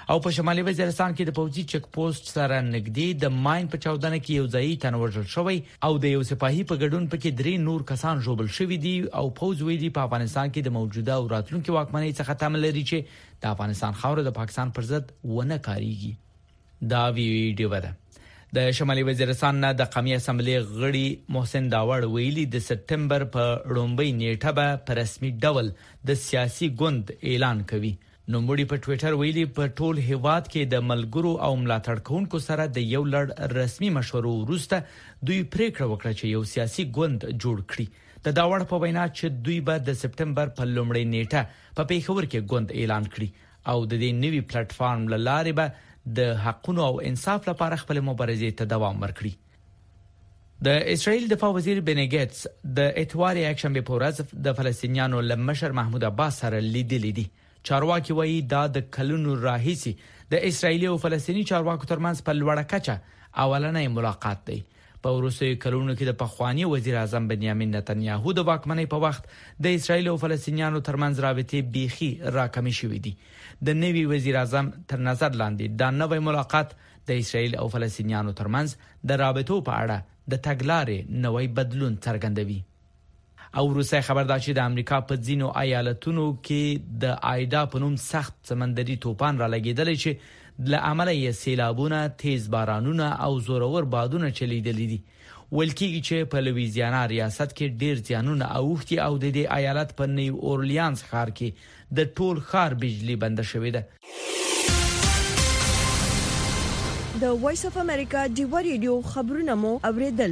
او په شمالي وزیرستان کې د پوځي چک پوسټ سره نږدې د ماین په چاودنه کې یو ځای تنوژل شوی او د یو سپاهي په ګډون پکې 3 نور کسان ژوبل شوی دي او پوځ ویلي په افغانستان کې د موجوده او راتلونکي واکمنۍ څخه تمه لري چې د افغانستان خاوره د پاکستان پر ضد ونه کاریږي. دا ویډیو ده د شمالي وزیرستان نه د قومي اسمبلی غړي محسن داوړ ویلي د سپتمبر په لومړۍ نیټه به په رسمي ډول د سیاسي ګوند اعلان کوي. نوموړي په ټوئیټر ویلي په ټول هیواد کې د ملګرو او ملاتړ کوونکو سره د یو لړ رسمي مشورو وروسته دوی پریکړه وکړه چې یو سیاسي ګوند جوړ کړي. د داوړ په وینا چې دوی به د سپتمبر په لومړۍ نیټه په پیښور کې ګوند اعلان کړي او د دې نوي پلیټ فارم لاره به د حقونو او انصاف لپاره خپل مبارزې ته دوام ورکړي. د اسرائیل دفاع وزیر بنی ګیټس د اتوار یکشنبه په ورځ د فلسطینیانو لمشر محمود عباس سره لیدلې دي. چارواکي وایي دا د کلونو راهیسي د اسرایلی او فلسطینی چارواکو ترمنځ په لوړه کچه اولنۍ ملاقات دی. په وروستیو کلونو کې د پخوانی وزیر اعظم بنیامین نتنیاهو د واکمنۍ په وخت د اسرایل او فلسطینیانو ترمنځ رابطې بیخي راکمې شوې دي. د نوي وزیر اعظم تر نظر لاندې دا نوې ملاقات د اسرایل او فلسطینیانو ترمنځ د رابطو په اړه د تګلارې نوې بدلون څرګندوي. او روسي خبر دا چې د امریکا په ځینو ایالتونو کې د آیدا په نوم سخت سمندري طوفان را لګیدل چې له عمله یې سیلابونه، تیز بارانونه او زورور بادونه چلیدلې دي. ویل کېږي چې په لویزیانا ریاست کې ډیر زیانونه اوښتي او د دې ایالت په نیو اورلیانز ښار کې د ټول ښار بجلی بند شوې ده. د وایس اف امریکا ډیوا ریډیو خبرونه مو اوریدل.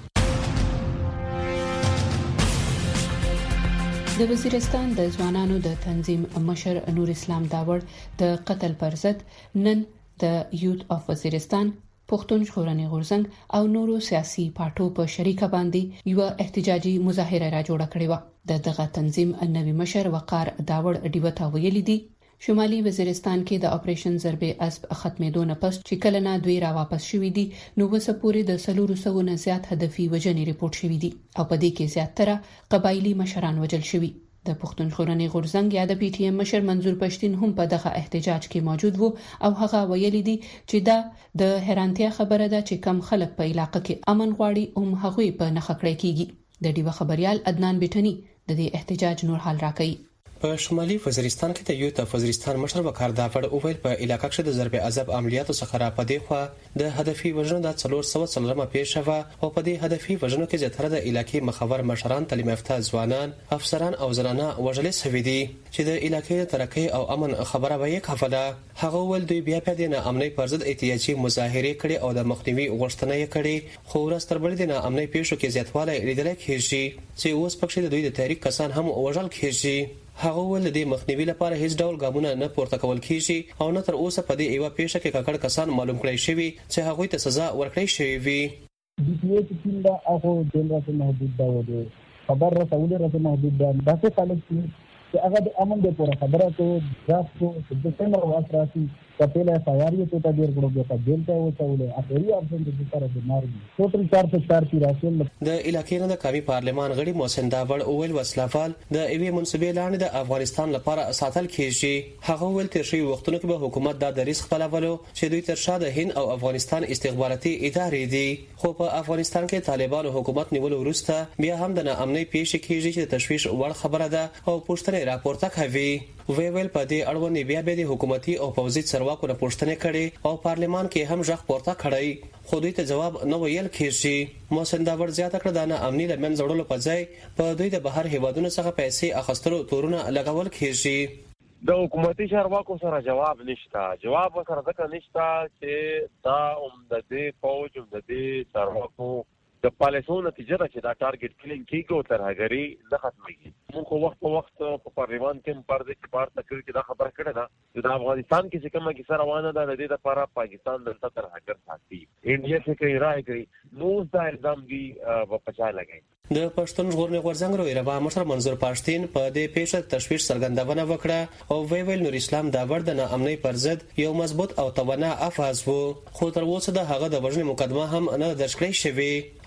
د وزیرستان د ځوانانو د تنظیم مشر نور اسلام داوړ د قتل پر ضد نن د یوت اف وزیرستان، پښتون ژغورنې غورځنګ او نورو سیاسي پارټو په شریکه باندې یو احتجاجي مظاهره را جوړه کړې و. دغه تنظیم نوی مشر وقار داوړ ډیوته ویلي دي شمالي وزیرستان کې د اپریشن ضربې اسب ختمېدو نه پس چې کله نه دوی را واپس شوې دي نو وسه پورې د 400 نه زیات هدفي وژنې ریپورت شوې دي او په دې کې زیاتره قبایلی مشران وژل شوي. د پښتون ژغورنې غورځنګ یا د پی ټی ایم مشر منظور پښتين هم په دغه احتجاج کې موجود وو او هغه ویلي دي چې دا د حیرانتیا خبره ده چې کم خلک په علاقې کې امن غواړي او هغوی په نخښه کړی کیږي. د ډیوه خبريال عدنان بیٹنی د دې احتجاج نور حال راکړي. په شمالي وزیرستان کې د یوت وزیرستان مشر وقار داوړ او ویل په علاقې کې د ضرب عذاب عملیاتو څخه را پدې خو د هدفي وژنو د 400 پیښه و او په دې هدفي وژنو کې زیاتره د علاقې مخور مشران، تعلیم یافته ځوانان، افسران او زنانه وژل شوي دي چې د علاقې ترقی او امن خبره به یې کوله. هغه ول دوی بیا په دې نه امنیت پر ضد احتجاجي مظاهره کړي او د مخنیوي غوښتنه یې کړې خو ورستربل دي نه امنیت پیښو کې زیاتوالی لیدل کېږي چې اوس پکې د دوی د تحریک کسان هم وژل کېږي. هغه ول د مخنیوي لپاره هیڅ ډول ګامونه نه پورته کول کیږي او نه تر اوسه په دې ایوا پیښه کې ککړ کسان معلوم کړي شوی چې هغه ته سزا ورکړي شوی وي. د دې ټیم دا هغه د راته محدود دا و خبر رسول راته محدود دا داسې خلک چې هغه د امن د پوره خبره ته راځو د څنګه واسراسي کپیله سواری ته ته ډیر ګړو په دل ته وڅولې اخري اپشن د سره د مارګي ټوټل 404 راشل. د علاقې نه د قومي پارلمان غړي محسن داوړ اول وسلافال د ایوي منسوبې لاندې د افغانستان لپاره ساتل کیږي. هغه ول تر شي وختونو کې به حکومت د ریسک خپلولو چې دوی تر شاده هند او افغانستان استخباراتي ادارې دي خو په افغانستان کې طالبانو حکومت نیول وروسته بیا هم د ناامنۍ پیښې کیږي چې تشویش وړ خبره ده او پوښتنه راپورته کوي. ویل په دې اړوند بیا د حکومتي او پوځي چارواکو نه پوښتنه کړي او پارلمان کې هم ځخ پورته کړی خو دوی ته جواب نه ویل کېږي. محسن داوړ زیاته کړه دا نه امني لمن زړولو په ځای په دوی د بهر هیوادونو څخه پیسې اخیستلو تورونه لګول کېږي. د حکومتي چارواکو سره جواب نشته، جواب سره ځکه نشته چې دا عمدتي فوج عمدتي چارواکو د پالیسو نتیجه ده چې دا ټارګټ کلینګ کیږي او ترهګری نه ختميږي. موږ وخت په وخت په پارلیمان کې پر دې کار تکل کې دا خبره کړې ده چې د افغانستان کې کومه کیسه روانه ده د دې لپاره پاکستان دلته ترهګر ساتي انډیا څخه کوي راي کوي نو دا اقدام دی په پچا لګي. د پښتون ژغورنې غورځنګ رویربا مشر منظور پښتين په دې پیښه تشویش څرګندونه وکړه او ویل نور اسلام داوړ د ناامنۍ پر ضد یو مضبوط او توانه افاظ وو خو تر اوسه د هغه د وژنې مقدمه هم نه درج کړې شوې.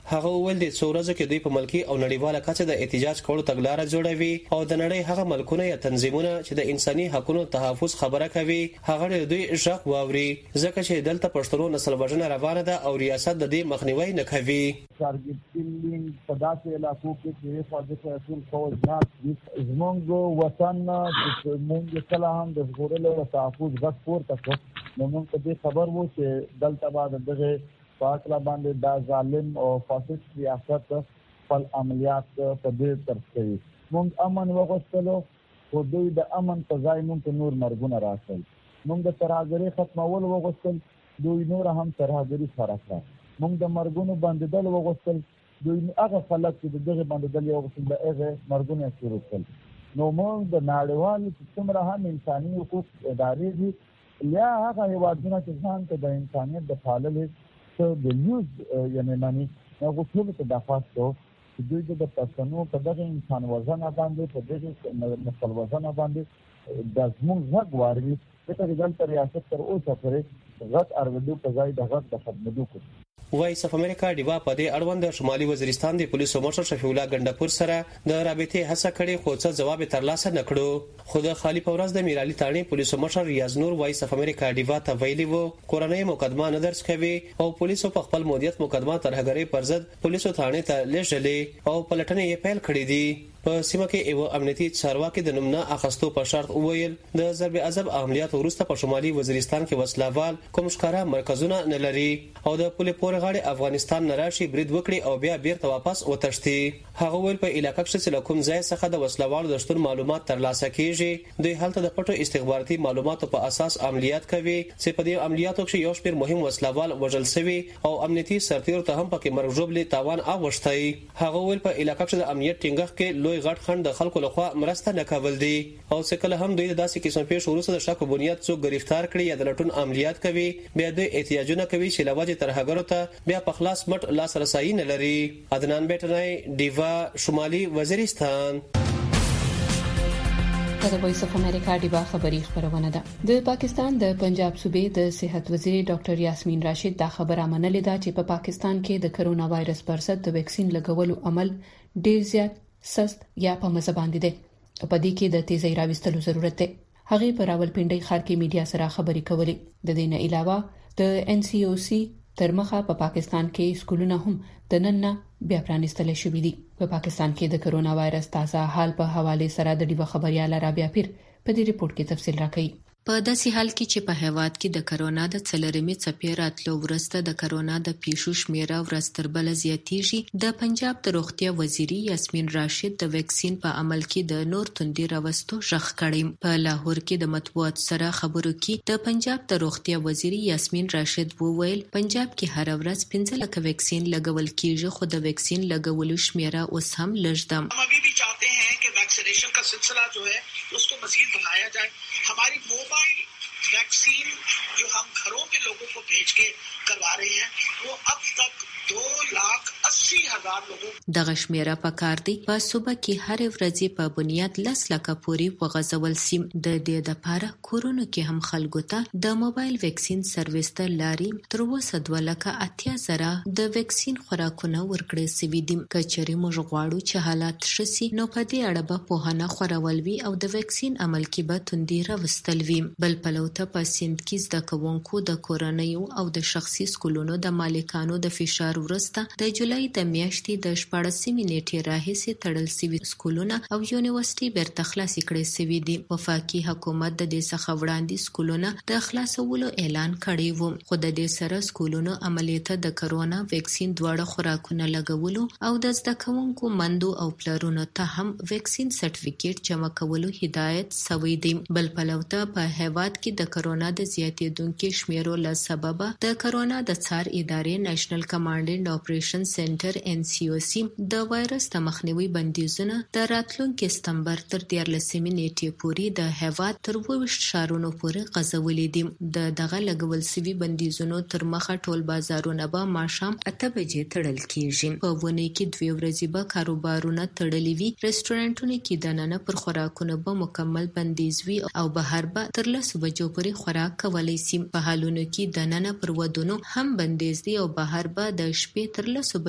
هغه وویل د څورزو کې دوی په ملکی او نړیواله کچه د احتجاج کولو تګلارې جوړوي او د نړۍ هغه ملکونه یا تنظیمونه چې د انساني حقوقو تحفظ خبره کوي هغه د دوی ځواک واوري ځکه چې دلته پښتنو نسل وژنه روانه ده او ریاست د دې مخنیوي نه کوي. ټارګټینګ په داسې علاقو کې چې فاضل رسول فوج نه زمونږ وطن موږ کله هم د ژغورلو او تحفظ غږ پورته کړ نو موږ په دې خبر وو چې دلته بعد دغه پاکلا باندې دا ظالم او فاسد ریاست خپل عملیات په دې طرف کوي. موږ امن وغوښتلو خو دوی د امن په ځای موږ نور مرګونه راځي. موږ د ترهګرۍ ختمول وغوښتل دوی نور هم ترهګري خراب کړه. موږ د مرګونو بندیدل وغوښتل دوی هغه خلک چې دغه بندیدل یو غوښتل د هغه مرګونه شروع کړل. نو موږ د نړیوال څومره هم انساني حقوق ادارې دي یا هغه هیوادونه چې ځان ته د انسانیت د پاللې څه د یوز یعنی معنی هغه ټول ته د فاستو دوی د پښتنو په دغه انسان وژنه باندې په دغه نسل وژنه باندې د زموږ غږ واوري چې دلته ریاست تر اوسه پورې غږ اورېدو په ځای د غږ د ختمېدو کوي. وایس اف امریکا ډیوا په دې اړوند د شمالي وزیرستان د پولیسو مشر شفیع الله ګندپور سره د رابطې هڅه کړې خو څه جواب ترلاسه نکړو. خو د خالی په ورځ د میرالي تاڼي پولیسو مشر ریاض نور وایس اف امریکا ډیوا ته ویلي وو کورنۍ مقدمه نه درج کوي او پولیسو په خپل مدیریت مقدمه ترهګرۍ پر ضد پولیسو تاڼي ته لېږلې او پلټنې یې پیل کړې دي. په سیمه کې یو امنیتي چارواکي د نوم نه اخستو په شرط وویل د ضرب عذاب عملیات وروسته په شمالي وزیرستان کې وسلوال کوم ښکارا مرکزونه نه لري او د پولې پورې غاړې افغانستان نه راشي برید وکړي او بیا بیرته واپس وتښتي. هغه ویل په علاقې کې چې کوم ځای څخه د وسلوالو د شتون معلومات ترلاسه کیږي دوی هلته د پټو استخباراتي معلوماتو په اساس عملیات کوي چې په دې عملیاتو کې یو شمېر مهم وسلوال وژل شوي او امنیتي سرتیرو ته هم پکې مرګ ژوبلې تاوان اوښتی. هغه ویل په علاقې کې د امنیت ټینګښت کې لوی غټ خند د خلکو لخوا مرسته نه کول دي او چې کله هم دوی داسې قسم پیښ وروسته د شک بنیاد څوک گرفتار کړي یا د لټون عملیات کوي بیا دوی احتیاجونه کوي چې لواجه ترهګرو ته بیا په خلاص مټ لاس رسایي نه لري. عدنان بیٹنای ډیوا شمالي وزیرستان. د وایس اف امریکا ډیوا خبری خبرونه ده. د پاکستان د پنجاب صوبې د صحت وزیر ډاکټر یاسمین راشد دا خبره منلې ده چې په پاکستان کې د کرونا وایرس پر ضد د ویکسین لګولو عمل ډیر زیات سست یا په مزه باندې ده او په دې کې د تیزی راوستلو ضرورت ده. هغه په راولپنډي ښار کې میډیا سره خبرې کولې. د دې نه علاوه د NCOC تر مخه په پاکستان کې سکولونه هم د نن نه بیا پرانیستل شوې دي. په پاکستان کې د کرونا وایرس تازه حال په حواله سره د ډیوه خبريال رابعه پیر په دې ریپورت کې تفصیل راکړي. په داسې حال کې چې په هیواد کې د کرونا د څلورمې څپې راتلو وروسته د کرونا د پیښو شمیره ورځ تر بله زیاتیږي د پنجاب د روغتیا وزیري یاسمین راشد د ویکسین په عمل کې د نور توندي راوستو ژغ کړی. په لاهور کې د مطبوعات سره خبرو کې د پنجاب د روغتیا وزیري یاسمین راشد وویل پنجاب کې هر ورځ 15 لک ویکسین لګول کیږي خو د ویکسین لګولو شمیره اوس هم لږ ده. हम अभी भी चाहते हैं कि वैक्सीनेशन का सिलसिला जो है उसको मजीद बढ़ाया जाए. हमारी मोबाइल वैक्सीन जो हम घरों पे लोगों को भेज के करवा रहे हैं वो अब तक 2,80,000 लोगों دغه شمیره په کار دی په صوبه کې هر ورځ په بنیاد 10 لک پورې وغځول سیم د دې د پاره کورونو کې هم خلکو ته د موبایل ویکسین سرویس ته لاري تر اوسه 2,80,000 د ویکسین خوراکونه ورکړې سوي دي. کچري موږ غواړو چې حالات شسي نو په دې اړه به پوهانه خورول وي او د ویکسین عمل کې به توندي راوستل وي. بل پلوته په سند کې د کوونکو د کورنیو او د شخصي سکولونو د مالکانو د فشار ورسته د جولای د میاشتې د 14 نیټې راهیسې تړل شوي سکولونه او یونیورسيټي بیرته خلاصې کړې شوي دي. وفاقي حکومت د دې څخه وړاندې سکولونه د خلاصولو اعلان کړی و خو د دې سره سکولونو عملیات د کرونا ویکسین دواړه خوراکونه لګولو او د زده کوونکو مندو او پلرونو ته هم ویکسین سرټیفیکیټ جمع کولو هدایت شوی دی. بل پلوته په هیواد کې د کرونا د زیاتېدونکو شمیرو له سببه د کرونا د څار ادارې نېشنل کمانډ اپریشن سنټر NCOC د وایرس د مخنیوي بندیزونه د راتلونکي ستمبر تر 14 نیټې پورې د هیواد تر 22 ښارونو پورې غځولې دي. دغه لګول شوي بندیزونو تر مخه ټول بازارونه به ماښام 8 بجې تړل کیږي. په ونه کې 2 ورځې به کاروبارونه تړلي وي. رستورانټونه کې دننه پر خوراکونو به مکمل بندیز وي او بهر به تر 10 بجو پورې خوراک کولای شي. په حالونو کې دننه پر ودونو هم بندیز دي او بهر به د شپې تر 10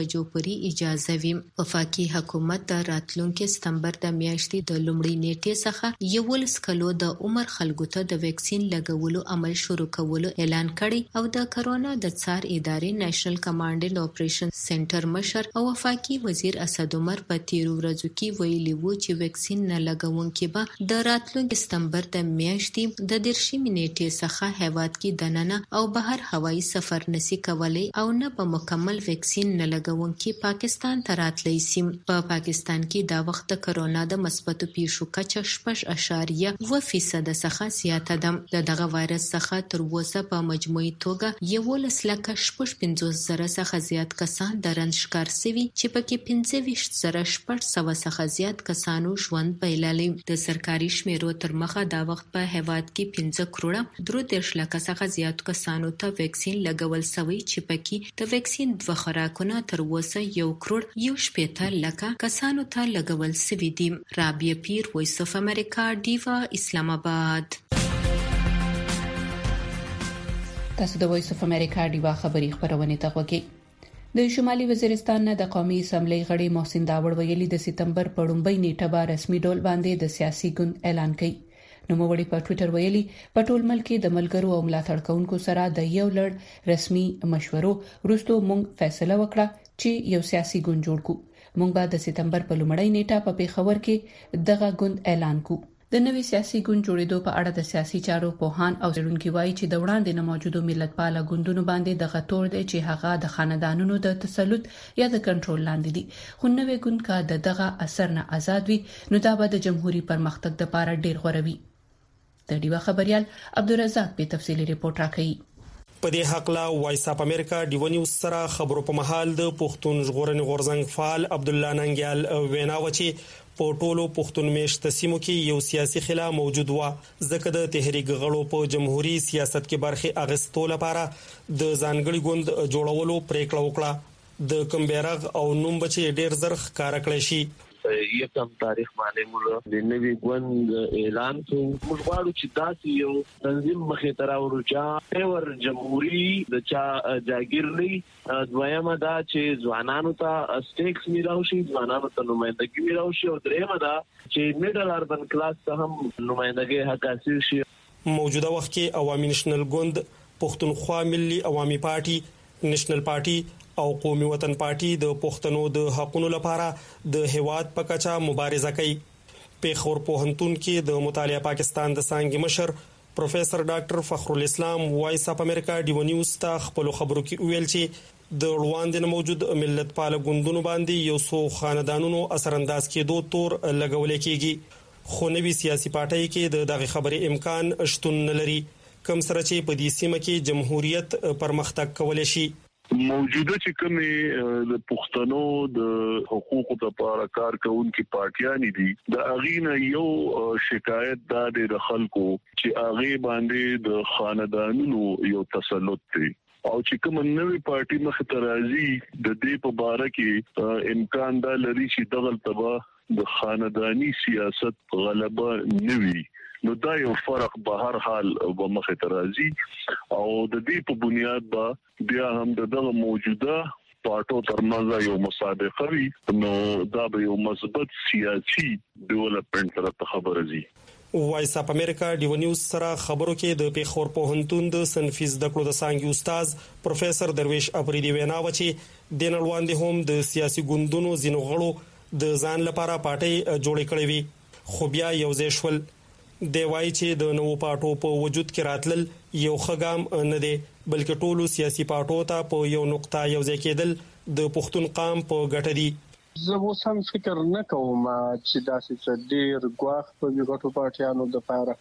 بجو پورې اجازه وي. وفاقي حکومت د راتلونکي سپتمبر د میاشتې د لومړۍ نیټې څخه 11 کلو د عمر خلکو ته د ویکسین لګولو عمل شروع کولو اعلان کړی او د کرونا د څار ادارې نېشنل کمانډ اینډ اپریشن سنټر مشر او وفاقي وزیر اسد عمر په تیرو ورځو کې ویلي وو چې ویکسین نه لګونکي به د راتلونکي سپتمبر د میاشتې د 10 نیټې څخه هیواد کې دننه او بهر هوایي سفر نشي کولای او نه په مکمل ویکسین نه لګونکي پاکستان ته راتلی سي. په پاکستان کې دا وخت د کرونا د مثبتو پیښو کچه 6.2% څخه زیاته ده. دغه وایرس څخه تر اوسه په مجموعي توګه 11,55,000 څخه زیات کسان د رنځ ښکار شوي چې پکې 25,600 څخه زیات کسانو ژوند بایللی. د سرکاري شمیرو تر مخه دا وخت په هیواد کې 15 کروڑه 3 لک څخه زیات کسانو ته ویکسین لګول شوی چې پکې د ویکسین 2 خوراکونه تر اوسه 1 کروڑ 1.8 لک کسانو ته لګول شوی دي. رابعه پیر، وایس اف امریکا، ډیوا، اسلام آباد. تاسو د وایس اف امریکا ډیوا خبری خبرونه ته وګورئ. د شمالي وزیرستان نه د قومي اسمبلی غړي محسن داوړ ویلي د سپتمبر په لومړۍ نیټه به رسمي ډول باندې د سیاسي ګوند اعلان کړي. نوموړي په ټوئیټر ویلي په ټول ملک کې د ملګرو او ملاتړ کوونکو سره د یو لړ رسمي مشورو وروسته موږ فیصله وکړه چې یو سیاسي ګوند جوړ کړو. موږ به د سپتمبر په لومړۍ نیټه په پیښور کې دغه ګوند اعلان کړو. د نوي سیاسي ګوند جوړېدو په اړه د سیاسي چارو پوهان او څېړونکو وایي چې د وړاندې نه موجودو ملتپاله ګوندونو باندې دغه تور دی چې هغه د خاندانونو د تسلط یا د کنټرول لاندې دي. خو نوې ګوند کا دغه اثر نه آزاد وي نو دا به د جمهوریت پرمختګ لپاره ډېر غوره وي. د ډیوا خبريال عبدالرزاق په تفصیلی ریپورت راکړي. په دې حق لا وایس اپ امریکا ډیو نیوز سره خبرو په محل د پښتون ژغورنې غورځنګ فعال عبد الله ننګیال وینا وچی په ټولو پښتون میشت سیمو کې یو سیاسي خلا موجود و. ځکه د تحریک غړو په جمهوریت سیاست کې برخه اغستو لپاره د ځانګړي ګوند جوړولو پریکړه وکړه. د کمبيرغ او نوم بچي ډیر زر ښکارا کړی شي. یکم تاریخ باندې موږ د نوي ګوند اعلان کوو. موږ غواړو چې تاسو یو تنظیم مخې ته راوړو ور جمهوریت د چا جاګیر نه دویمه دا چې ځوانانو ته سټیکس میراو شي، ځوانانو ته نمائندګي میراو شي، او دریمه دا چې میډل اربن کلاس ته هم نمائندګي حق حاصل شي. موجوده وخت کې عوامي نېشنل ګوند، پښتونخوا ملي عوامي پارټي، نېشنل پارټي او قومي وطن پارټي د پښتنو د حقوقو لپاره د هیواد په کچا مبارزه کوي. پیښور پوهنتون کې د مطالعه پاکستان د څانګې مشر پروفیسور ډاکټر فخر الاسلام وایس اپ امریکا ډیو نیوز ته خپل خبرو کې ویل چې د وړاندې موجود ملت پال غوندونو باندې یو څو خاندانونو اثر انداز کېدو تور لګول کېږي. خو نوي سیاسي پارټي کې دغه خبرې امکان شتون نه لري، کوم سره چې په دې سیمه کې جمهوریت پرمختګ کولای شي. موجوده چې کومه د پښتنو د حقوقو لپاره کار کوونکي پارټیان دي د اغینه یو شکایت د خلکو چې اغه باندې د خاندانونو یو تسلط دی او چې کوم نوې پارټي مخ ته راځي د دې په اړه کې امکان دا لري چې دغه تبا د خاندانی سیاست غلبه نوي. نو دا یو فرق به هر حال به مخه ترازی او د دې په بنیاد به بیا هم دغه موجوده پارټو ترمنځ یو مسابقه وي، نو دا به یو مثبت سیاسي ډیولپمنٹ سره خبره زی. وایس اپ امریکا ډیو نیوز سره خبرو کې د پیښور پوهنتون د صنفي زده کړو د څانګې استاد پروفیسور درویش اپریدي وینا وچی د نړیوالو هم د سیاسي ګوندونو زینو غړو د ځان لپاره پارټي جوړې کړې وي، خو بیا یو ځای شول. دی وایي چې د نوو پارټو په وجود کې راتلل یو خګام نه دی، بلکې ټولو سیاسي پارټو ته په یو نقطه یو ځای کېدل د پښتون قام په ګټه دي. زه اوس هم فکر نه کوم چې داسې ډېر ګواښ په وګټو پارټیانو د پاره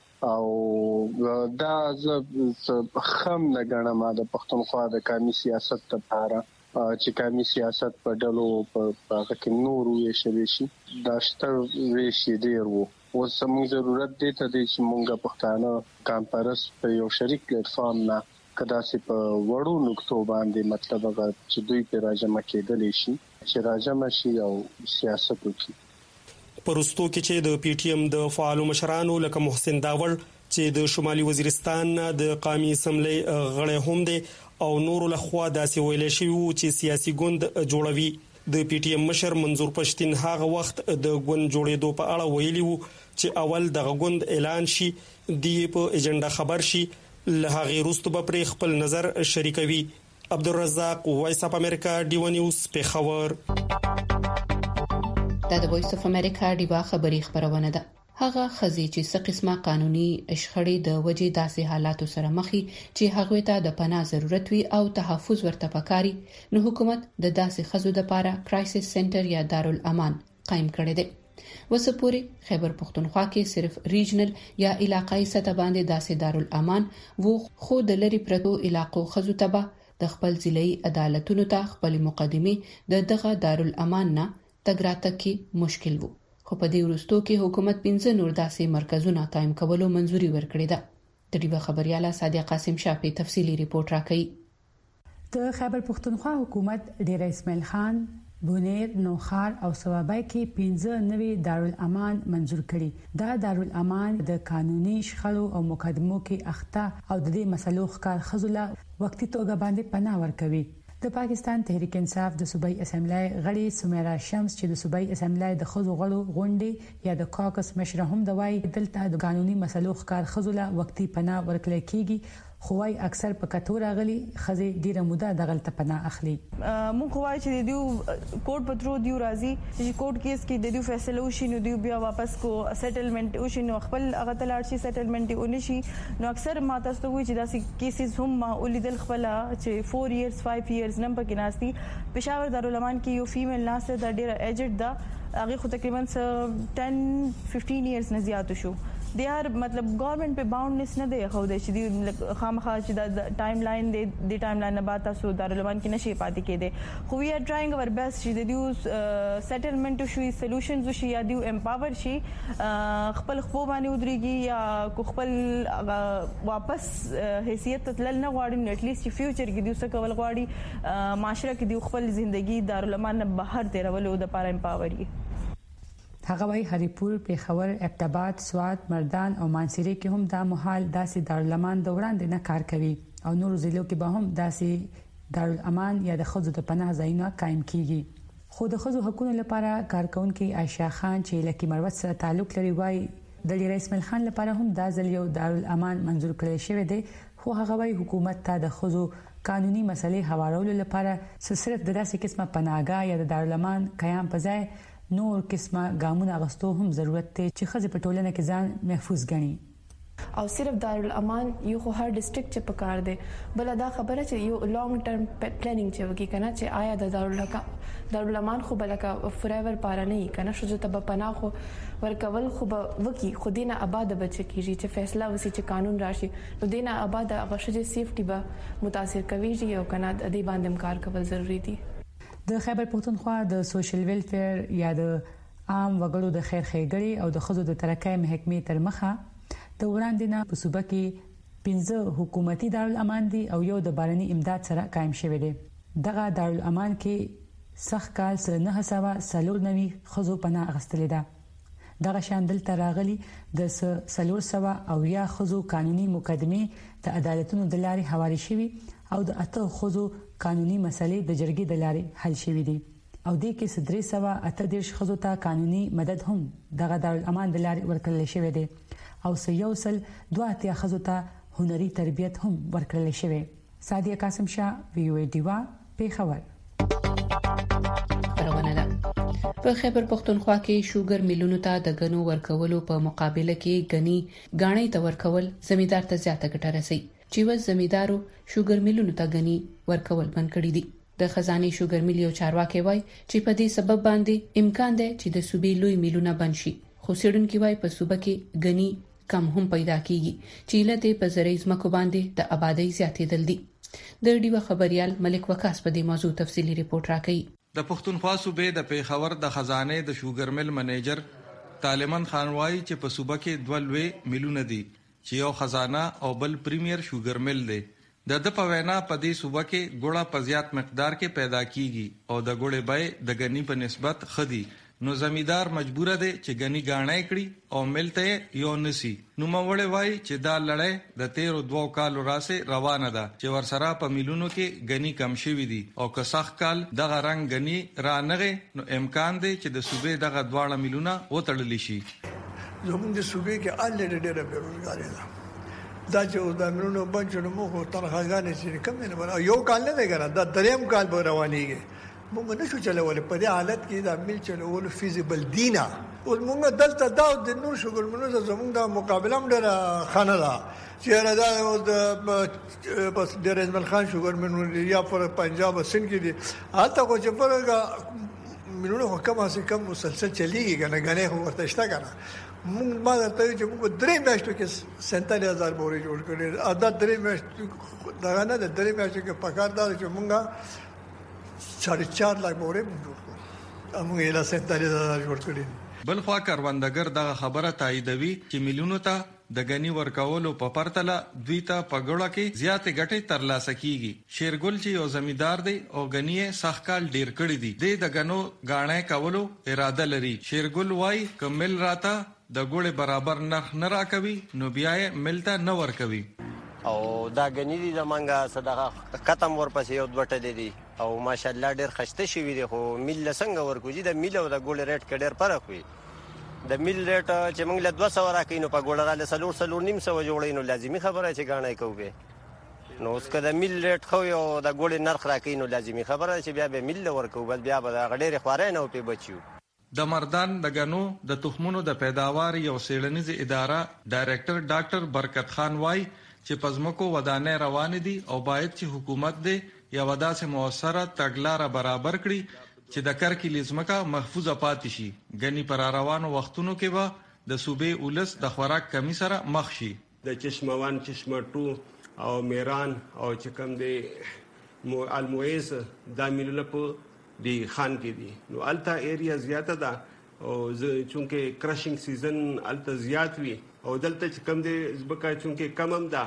او دا زه خم نه ګڼم د پښتونخوا د قومي سیاست لپاره چې قومي سیاست په ډلو په هغه کې نور ویشل شي. دا شته ویشي ډېر وو. اوس موږ ضرورت دی ته چې موږ پښتانه کانفرنس په یو شریک پلیټ فارم نه کدا چې په وړو نقطو باندې مطلب هغه چې دوی په راجمه کېدل شي چې راجمه شي او سیاست وکړي. پرستو کې چې د پی ټی ایم د فعال مشرانو لکه محسن داوړ چې د شمالي وزیرستان د قومي اسمبلی غړی هم دی او نور له خوا داسې ویل شوی چې سیاسي ګوند جوړوي. د پی ټی ایم مشر منظور پښتين هغه وخت د ګوند جوړېدو په اړه ویلي وو چې اول دغه ګوند اعلان شي دی په ایجنډا خبر شي له هغه وروسته به پر خپل نظر شریکوي. عبدالرزاق وایس اپ امریکا ډیو نیوز پیښور. دا د وایس اپ امریکا ډیو خبری خبرونه ده. هغه خزي چې څه قسمه قانوني شخړې د وجې داسې حالاتو سره مخې چې هغه ته د پناه ضرورت وي او تحفظ ورته پکاري، نو حکومت د داسې خزو د لپاره کرایسس سنټر یا دارالامان قائم کړی دی. وسپوري خیبر پختونخوا کې صرف ریجنل یا علاقائی سطح باندې داسې دارالامان وو، خو د لری پرتو علاقو خزو ته د خپل ضلعي عدالتونو ته خپل مقدمه د دغه دارالامان نه تګراتک کې مشکل وو. خو په دې وروستو کې حکومت 15 نور داسې مرکزونه قائم کولو منځوري ورکړې ده. د دې خبرياله صادق قاسم شافي تفصيلي ریپورت راکړي. د خیبر پختونخوا حکومت ډیر اسماعیل خان، بونیر، نوخار او سوابای کې 15 نوي دارالامان منزور کړي. دا دارالامان د قانوني شخړو او مقدمو کې اخته او د دې مسلو ښکار خزله وقتی توګه باندې پناه ورکوي. د پاکستان تحریک انصاف د صوبایي اسمبلی غړي سمیرا شمس چې د صوبایي اسمبلی د خزو غړو غونډې یا د کاکس مشر هم د وای دلته د قانوني مسلو ښکار خزله وقتی پناه ورکړل کیږي. خوای اکثر په کتور غلي خزي ډیره موده د غلطه پناه اخلي. مونږ خوای چې دیو کوټ پترو دیو راځي چې کوټ کیس کې د دیو فیصله وشي نو دیو بیا واپس کو سیټلمنٹ وشي نو خپل هغه تلاړ شي سیټلمنٹ ونشي. نو اکثر ماته ستو وي چې داسې کیسز هم ما ولیدل خپل چې 4 ایئرز 5 ایئرز نم پکې ناشتي. پېښور دارالامان کې یو فیمیل ناس د ډیره ایجډ دا هغه خو تقریبا 10-15 ایئرز نه زیات شو. دی هر مطلب گورنمنت په باونډنس نه دی خو د شدي خامخا چې د ټایم لاین دی ټایم لاین نه بعد تاسو دارالامان کې نشي پاتې کېده. خو وی ار ټرایینګ اور بیسټ چې د دیو سیټلمنٹ شوي سولوشنز شي یا دیو امپاور شي خپل خپل باندې ودرېږي یا کو خپل واپس حیثیت تل نه غواړي نو اټ لیست فیوچر کې دیو څه کول غواړي معاشره کې دیو خپل ژوندۍ دارالامان نه بهر تیرولو د لپاره امپاور یي. هغه وای هریپور، پیښور، ابتاباد، سوات، مردان او مانسیری کې هم دا محال داسې دارالامان د وړاندې نه کار کوي او نور ضلعو کې به هم داسې دارالامان یا د خزو د پناه ځایونه قائم کیږي. خو د خزو حقوقو لپاره کارکونکو عائشہ خان چې لکه مروت سره تعلق لري وای د رئیس اسماعیل خان لپاره هم دا ځل یو دارالامان منزور کړی شوی دی. خو هغه وای حکومت ته د خزو قانوني مسلې هوارولو لپاره صرف د داسې قسمه پناهګاه یا د دارالامان قیام په ځای نور قسمه ګامونه غستو هم ضرورت دی چې خزه په ټولنه کې ځان محفوظ غني. او صرف دارالامان یو خو هر ډیسټریکټ چې پکار دی بل دا خبره چې یو لانګ ټرم پلانینګ چې وکی کنه چې آیا د دارالامان خو بلکه فوراور پاره نه کنه شو ته په پناه خو ورکول خو وکی خو دینه آباد بچ کیږي چې فیصله وسی چې قانون راشي نو دینه آباد غشجه سیفټي به متاثر کوي او کنه د دې باندې کار کول ضروری دي. د خیبر پختونخوا د سوشل ویلفیر یا د عام وګړو د خیر ښېګړې او د خزو د ترقۍ محکمې تر مخه د وړاندې نه په صوبه کې 15 حکومتي دارالامان دي او یو د بارني امداد سره قائم شوی دی. دغه دارالامان کې سخت کال سره 990 خزو پناه اخستلې ده. دغه شاندل تراغلي د 300 او یا خزو قانوني مقدمه د عدالتونو د لارې حواله شوی او د اته خزو قانوني مسلې د جرګې د لارې حل شوې دي او د کې 338 خزو ته قانوني مدد هم دغه دارالامان د لارې ورکړل شوې دي او سيوسل 2 خزو ته هنري تربيت هم ورکړل شوې. صادق قاسم شاه وی او ډیوا پیښور. په خیبر پختونخوا کې شوګر میلونو ته د غنو ورکولو په مقابله کې غني غاڼې ته ورکول زمیدار ته زیاته ګټه رسي چې و زمیدارو شوګر میلونو ته غني ورکول بند کړی دي. د خزانه شوګر میل یو چارواکي وای چې په دې سبب باندې امکان دی چې د صوبې لوی میلونه بند شي. خو سیډونکو وای په صوبه کې غني کم هم پیدا کیږي چې لته په زرعي ځمکو باندې د آبادی زیاتېدل دي. د ډیو خبريال ملک وکاس په دې موضوع تفصيلي ریپورت راکړي. د پښتونخوا صوبې د پیښور د خزانه د شوګر میل منیجر طالبان خان وای چې په صوبه کې دوه لوی میلونه دي چې یو خزانه او بل پریمیر شوګر میل دی. د په وینا په دې صوبه کې ګوړه په زیات مقدار کې پیدا کیږي او د ګوړې بای د غنی په نسبت خدي نو زمیدار مجبور دی چې غنی غاڼې کړي او ملته یو نسی. نو مولې وای چې دا لړۍ د 13 کالو راسه روانه ده چې ورسره په میلونو کې غنی کم شوی دي او که سخت کال دغه رنگ غنی را نغه نو امکان دی چې د صوبې دغه دواړه میلونه وتړل شي. زموږ د صوبې کې اله ډېره بیروزګاری ده. دا چې د میلونو بنچو مو خو تنخواګانې چې کم نه بل یو کال نه دی ګره دا دریم کال به روانيږي. موږ نشو چلول په دې حالت کې دا مل چلول فیزیبل دینا. او موږ دلته دا د نور شغل منو زموږ د مقابله ډېره خانه ده چې دا بس د رزمل خان شوګر منو یا پر پنجاب سند کې دي حتی کو چې پر منو حکم هسه کم مسلسل چلیږي کنه غنه هو ورته شته کنه. موږ ما ته چې موږ درې میاشتو کې 47000 بورې جوړ کړل. ادا درې میاشتو دا نه د درې میاشتو کې پکار دا چې موږ 4.5 لک بورې موږ موږ یې لا 47000 جوړ کړل. بل خوا کروندګر دغه خبره تاییدوي چې میلیونو ته د غنی ورکولو په پرتله دوی ته پګړه کې زیاتې ګټې ترلاسه کیږي. شیرګل چې یو زمیدار دی او غنی سخکال ډیر کړی دی د غنو غاڼې کولو اراده لري. شیرګل وای کمل راته د ګوړې برابر نرخ نه راکوي نو بیا یې ملته نه ورکوي. او دا غنی دي زمونږه صدقه ختم ورپسې یو دوټه دي او ماشاءالله ډیر خسته شوی دی خو مل څنګه ورکوږي د مل او د ګوړې ریټ کې ډیر فرق وي. د مل ریټ چې موږ له 200 راکې نو په ګوړه را له 300 جوړې نو لازمي خبره چې غاڼې کوي. نو اوس کله مل ریټ خو یو د ګوړې نرخ راکې نو لازمي خبره چې بیا به مل ورکو بل بیا به غډېر خوارې نه په بچیو. د مردان د غنو د تخمونو د پیداوار یو سیړنیز اداره ډایریکټر ډاکټر برکت خان وای چې پزمکو ودانې روان دي او باید چې حکومت دې یا وداسه موثره تګلاره برابر کړي چې د کرکې لزمکا محفوظه پاتې شي. غنی پر روانو وختونو کې به د صوبې اولس د خوراک کمی سره مخ شي. د چشموان چشمټو او میران او چکم د المویز د میلله په دی خان کې دي نو التا ایریا زیاته ده او چونکه کرشینګ سیزن التا زیات وي او دلته چکم د زبکا چونکه کمم ده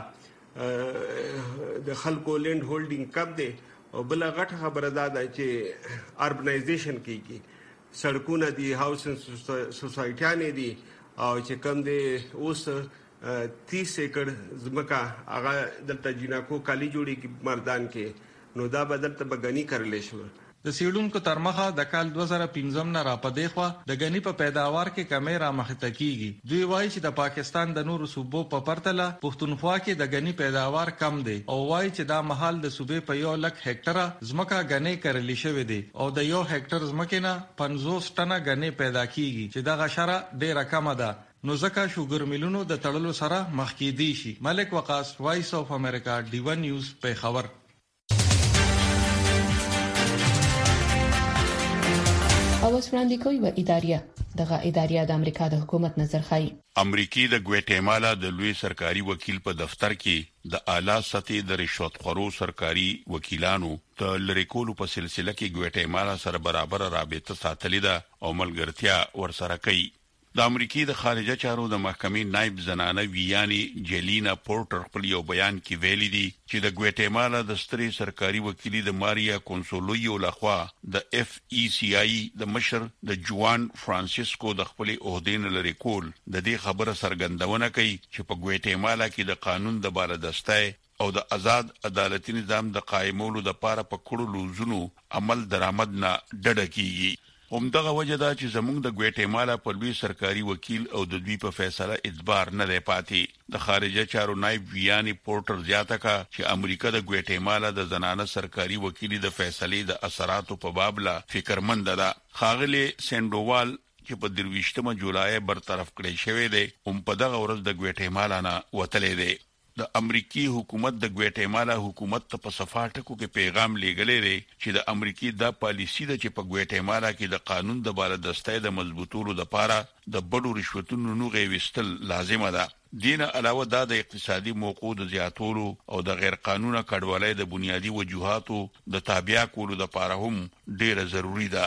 د خلکو لند هولډینګ کم دی او بل غټ خبره ده چې اربنایزیشن کیږي. سړکونه دي هاوسن سوسایټیانې دي او چې کم دی اوس 30 ایکڑ زمکا هغه دلته جناکو کالی جوړي مردان کې نو دا بدل ته بغنی کړل شو. د سیډونکو ترمخه د کال 2015 نه را پدې خو د غنی په پیداوار کې کمی را مخته کیږي. دوی وایي چې د پاکستان د نورو صوبو په پرتله پښتونخوا کې د غنی پیداوار کم دی او وایي چې دا محل د صوبې په 1 لک هکټره زمکا غنی کړل شوې دي او د 1 هکټر زمکې نه 50 ټنه غنی پیدا کیږي چې دغه شره ډیره کم ده. نو ځکه شوګر میلونو د تړلو سره مخ کې دي شي. ملک وقاص وایس اف امریکا ډیون نیوز په خبر. اوس وړاندې کوي و اداريه د امریکا د حکومت نظر خای. امریکای د ګواتیمالا د لوی سرکاري وکیل په دفتر کې د اعلی سطحي د رشوت خورو سرکاري وکیلانو ته لری کولو په سلسله کې ګواتیمالا سره برابر رابطه ساتلې ده او ملګرتیا ورسره کوي. د امریکای د خارجه چارو د محکمې نائب زنانه ویانی جلینا پورټر خپل یو بیان کې ویلي دي چې د ګواتیمالا د ستري سرکاري وکیل د ماریا کونسولویو لخوا د اف ای سی آی د مشر د جوان فرانسیسکو د خپل عہدین لري کول د دې خبره سرګندونه کوي چې په ګواتیمالا کې د قانون د بالادستۍ او د آزاد عدالتي نظام د قائمولو د پاره په کړو لوزونو عمل درآمد نه ډډه کیږي. همدغه وجه دا چې زموږ د ګواتیمالا په لوی سرکاري وکیل او د دوی په فیصله اعتبار نه دی پاتې. د خارجه چارو نائب ویانی پورټر زیاته کا چې امریکا د ګواتیمالا د زنانه سرکاري وکیل د فیصلې د اثراتو په باب لا فکرمند ده. خاغلی سندوال چې په 23 جولای برطرف کړی شوی دی هم په دغه ورځ د ګواتیمالا نه وتلې دی. د امریکای حکومت د ګواتیمالا حکومت ته په صفاټکو کې پیغام لیږلی دی چې د امریکای د پالیسی د چې په ګواتیمالا کې د قانون د بالادستۍ د مضبوطولو لپاره د بډو رشوتونو نوغې وستل لازمه ده. دینه علاوه د اقتصادي موقعو د زیاتولو او د غیر قانوني کډوالۍ د بنیادی وجوهاتو د تابع کولو لپاره هم ډیره ضروری ده.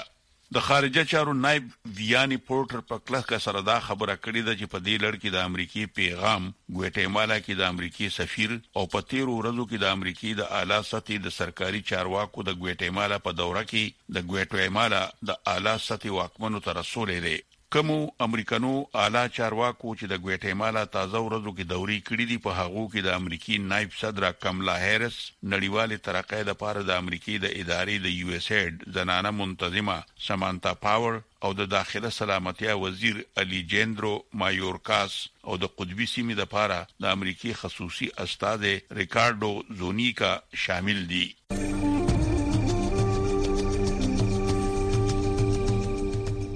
د خارجه چارو نائب ویانی پورټر په کلکه سره دا خبره کړې ده چې په دې لړ کې د امریکای پیغام ګواتیمالا کې د امریکای سفیر او په 13 ورځو کې د امریکای د اعلی سطحي د سرکاري چارواکو د ګواتیمالا په دوره کې د ګواتیمالا د اعلی سطحي واکمنو تر رسولې ده. کومو امریکانو اعلی چارواکو چې د ګواتیمالا تازه ورځو کې دوري کړې دي په هغه کې د امریکای نائب صدر کملا هریس، نړیوال ترقۍ لپاره د امریکای د ادارې د یو اس ایډ زنانه منتظمه سمانتا پاور او د داخله سلامتیا وزیر الیجندرو مایورکاس او د قطبی سیمې لپاره د امریکای خصوصي استاد ریکارډو زونیکا شامل دي.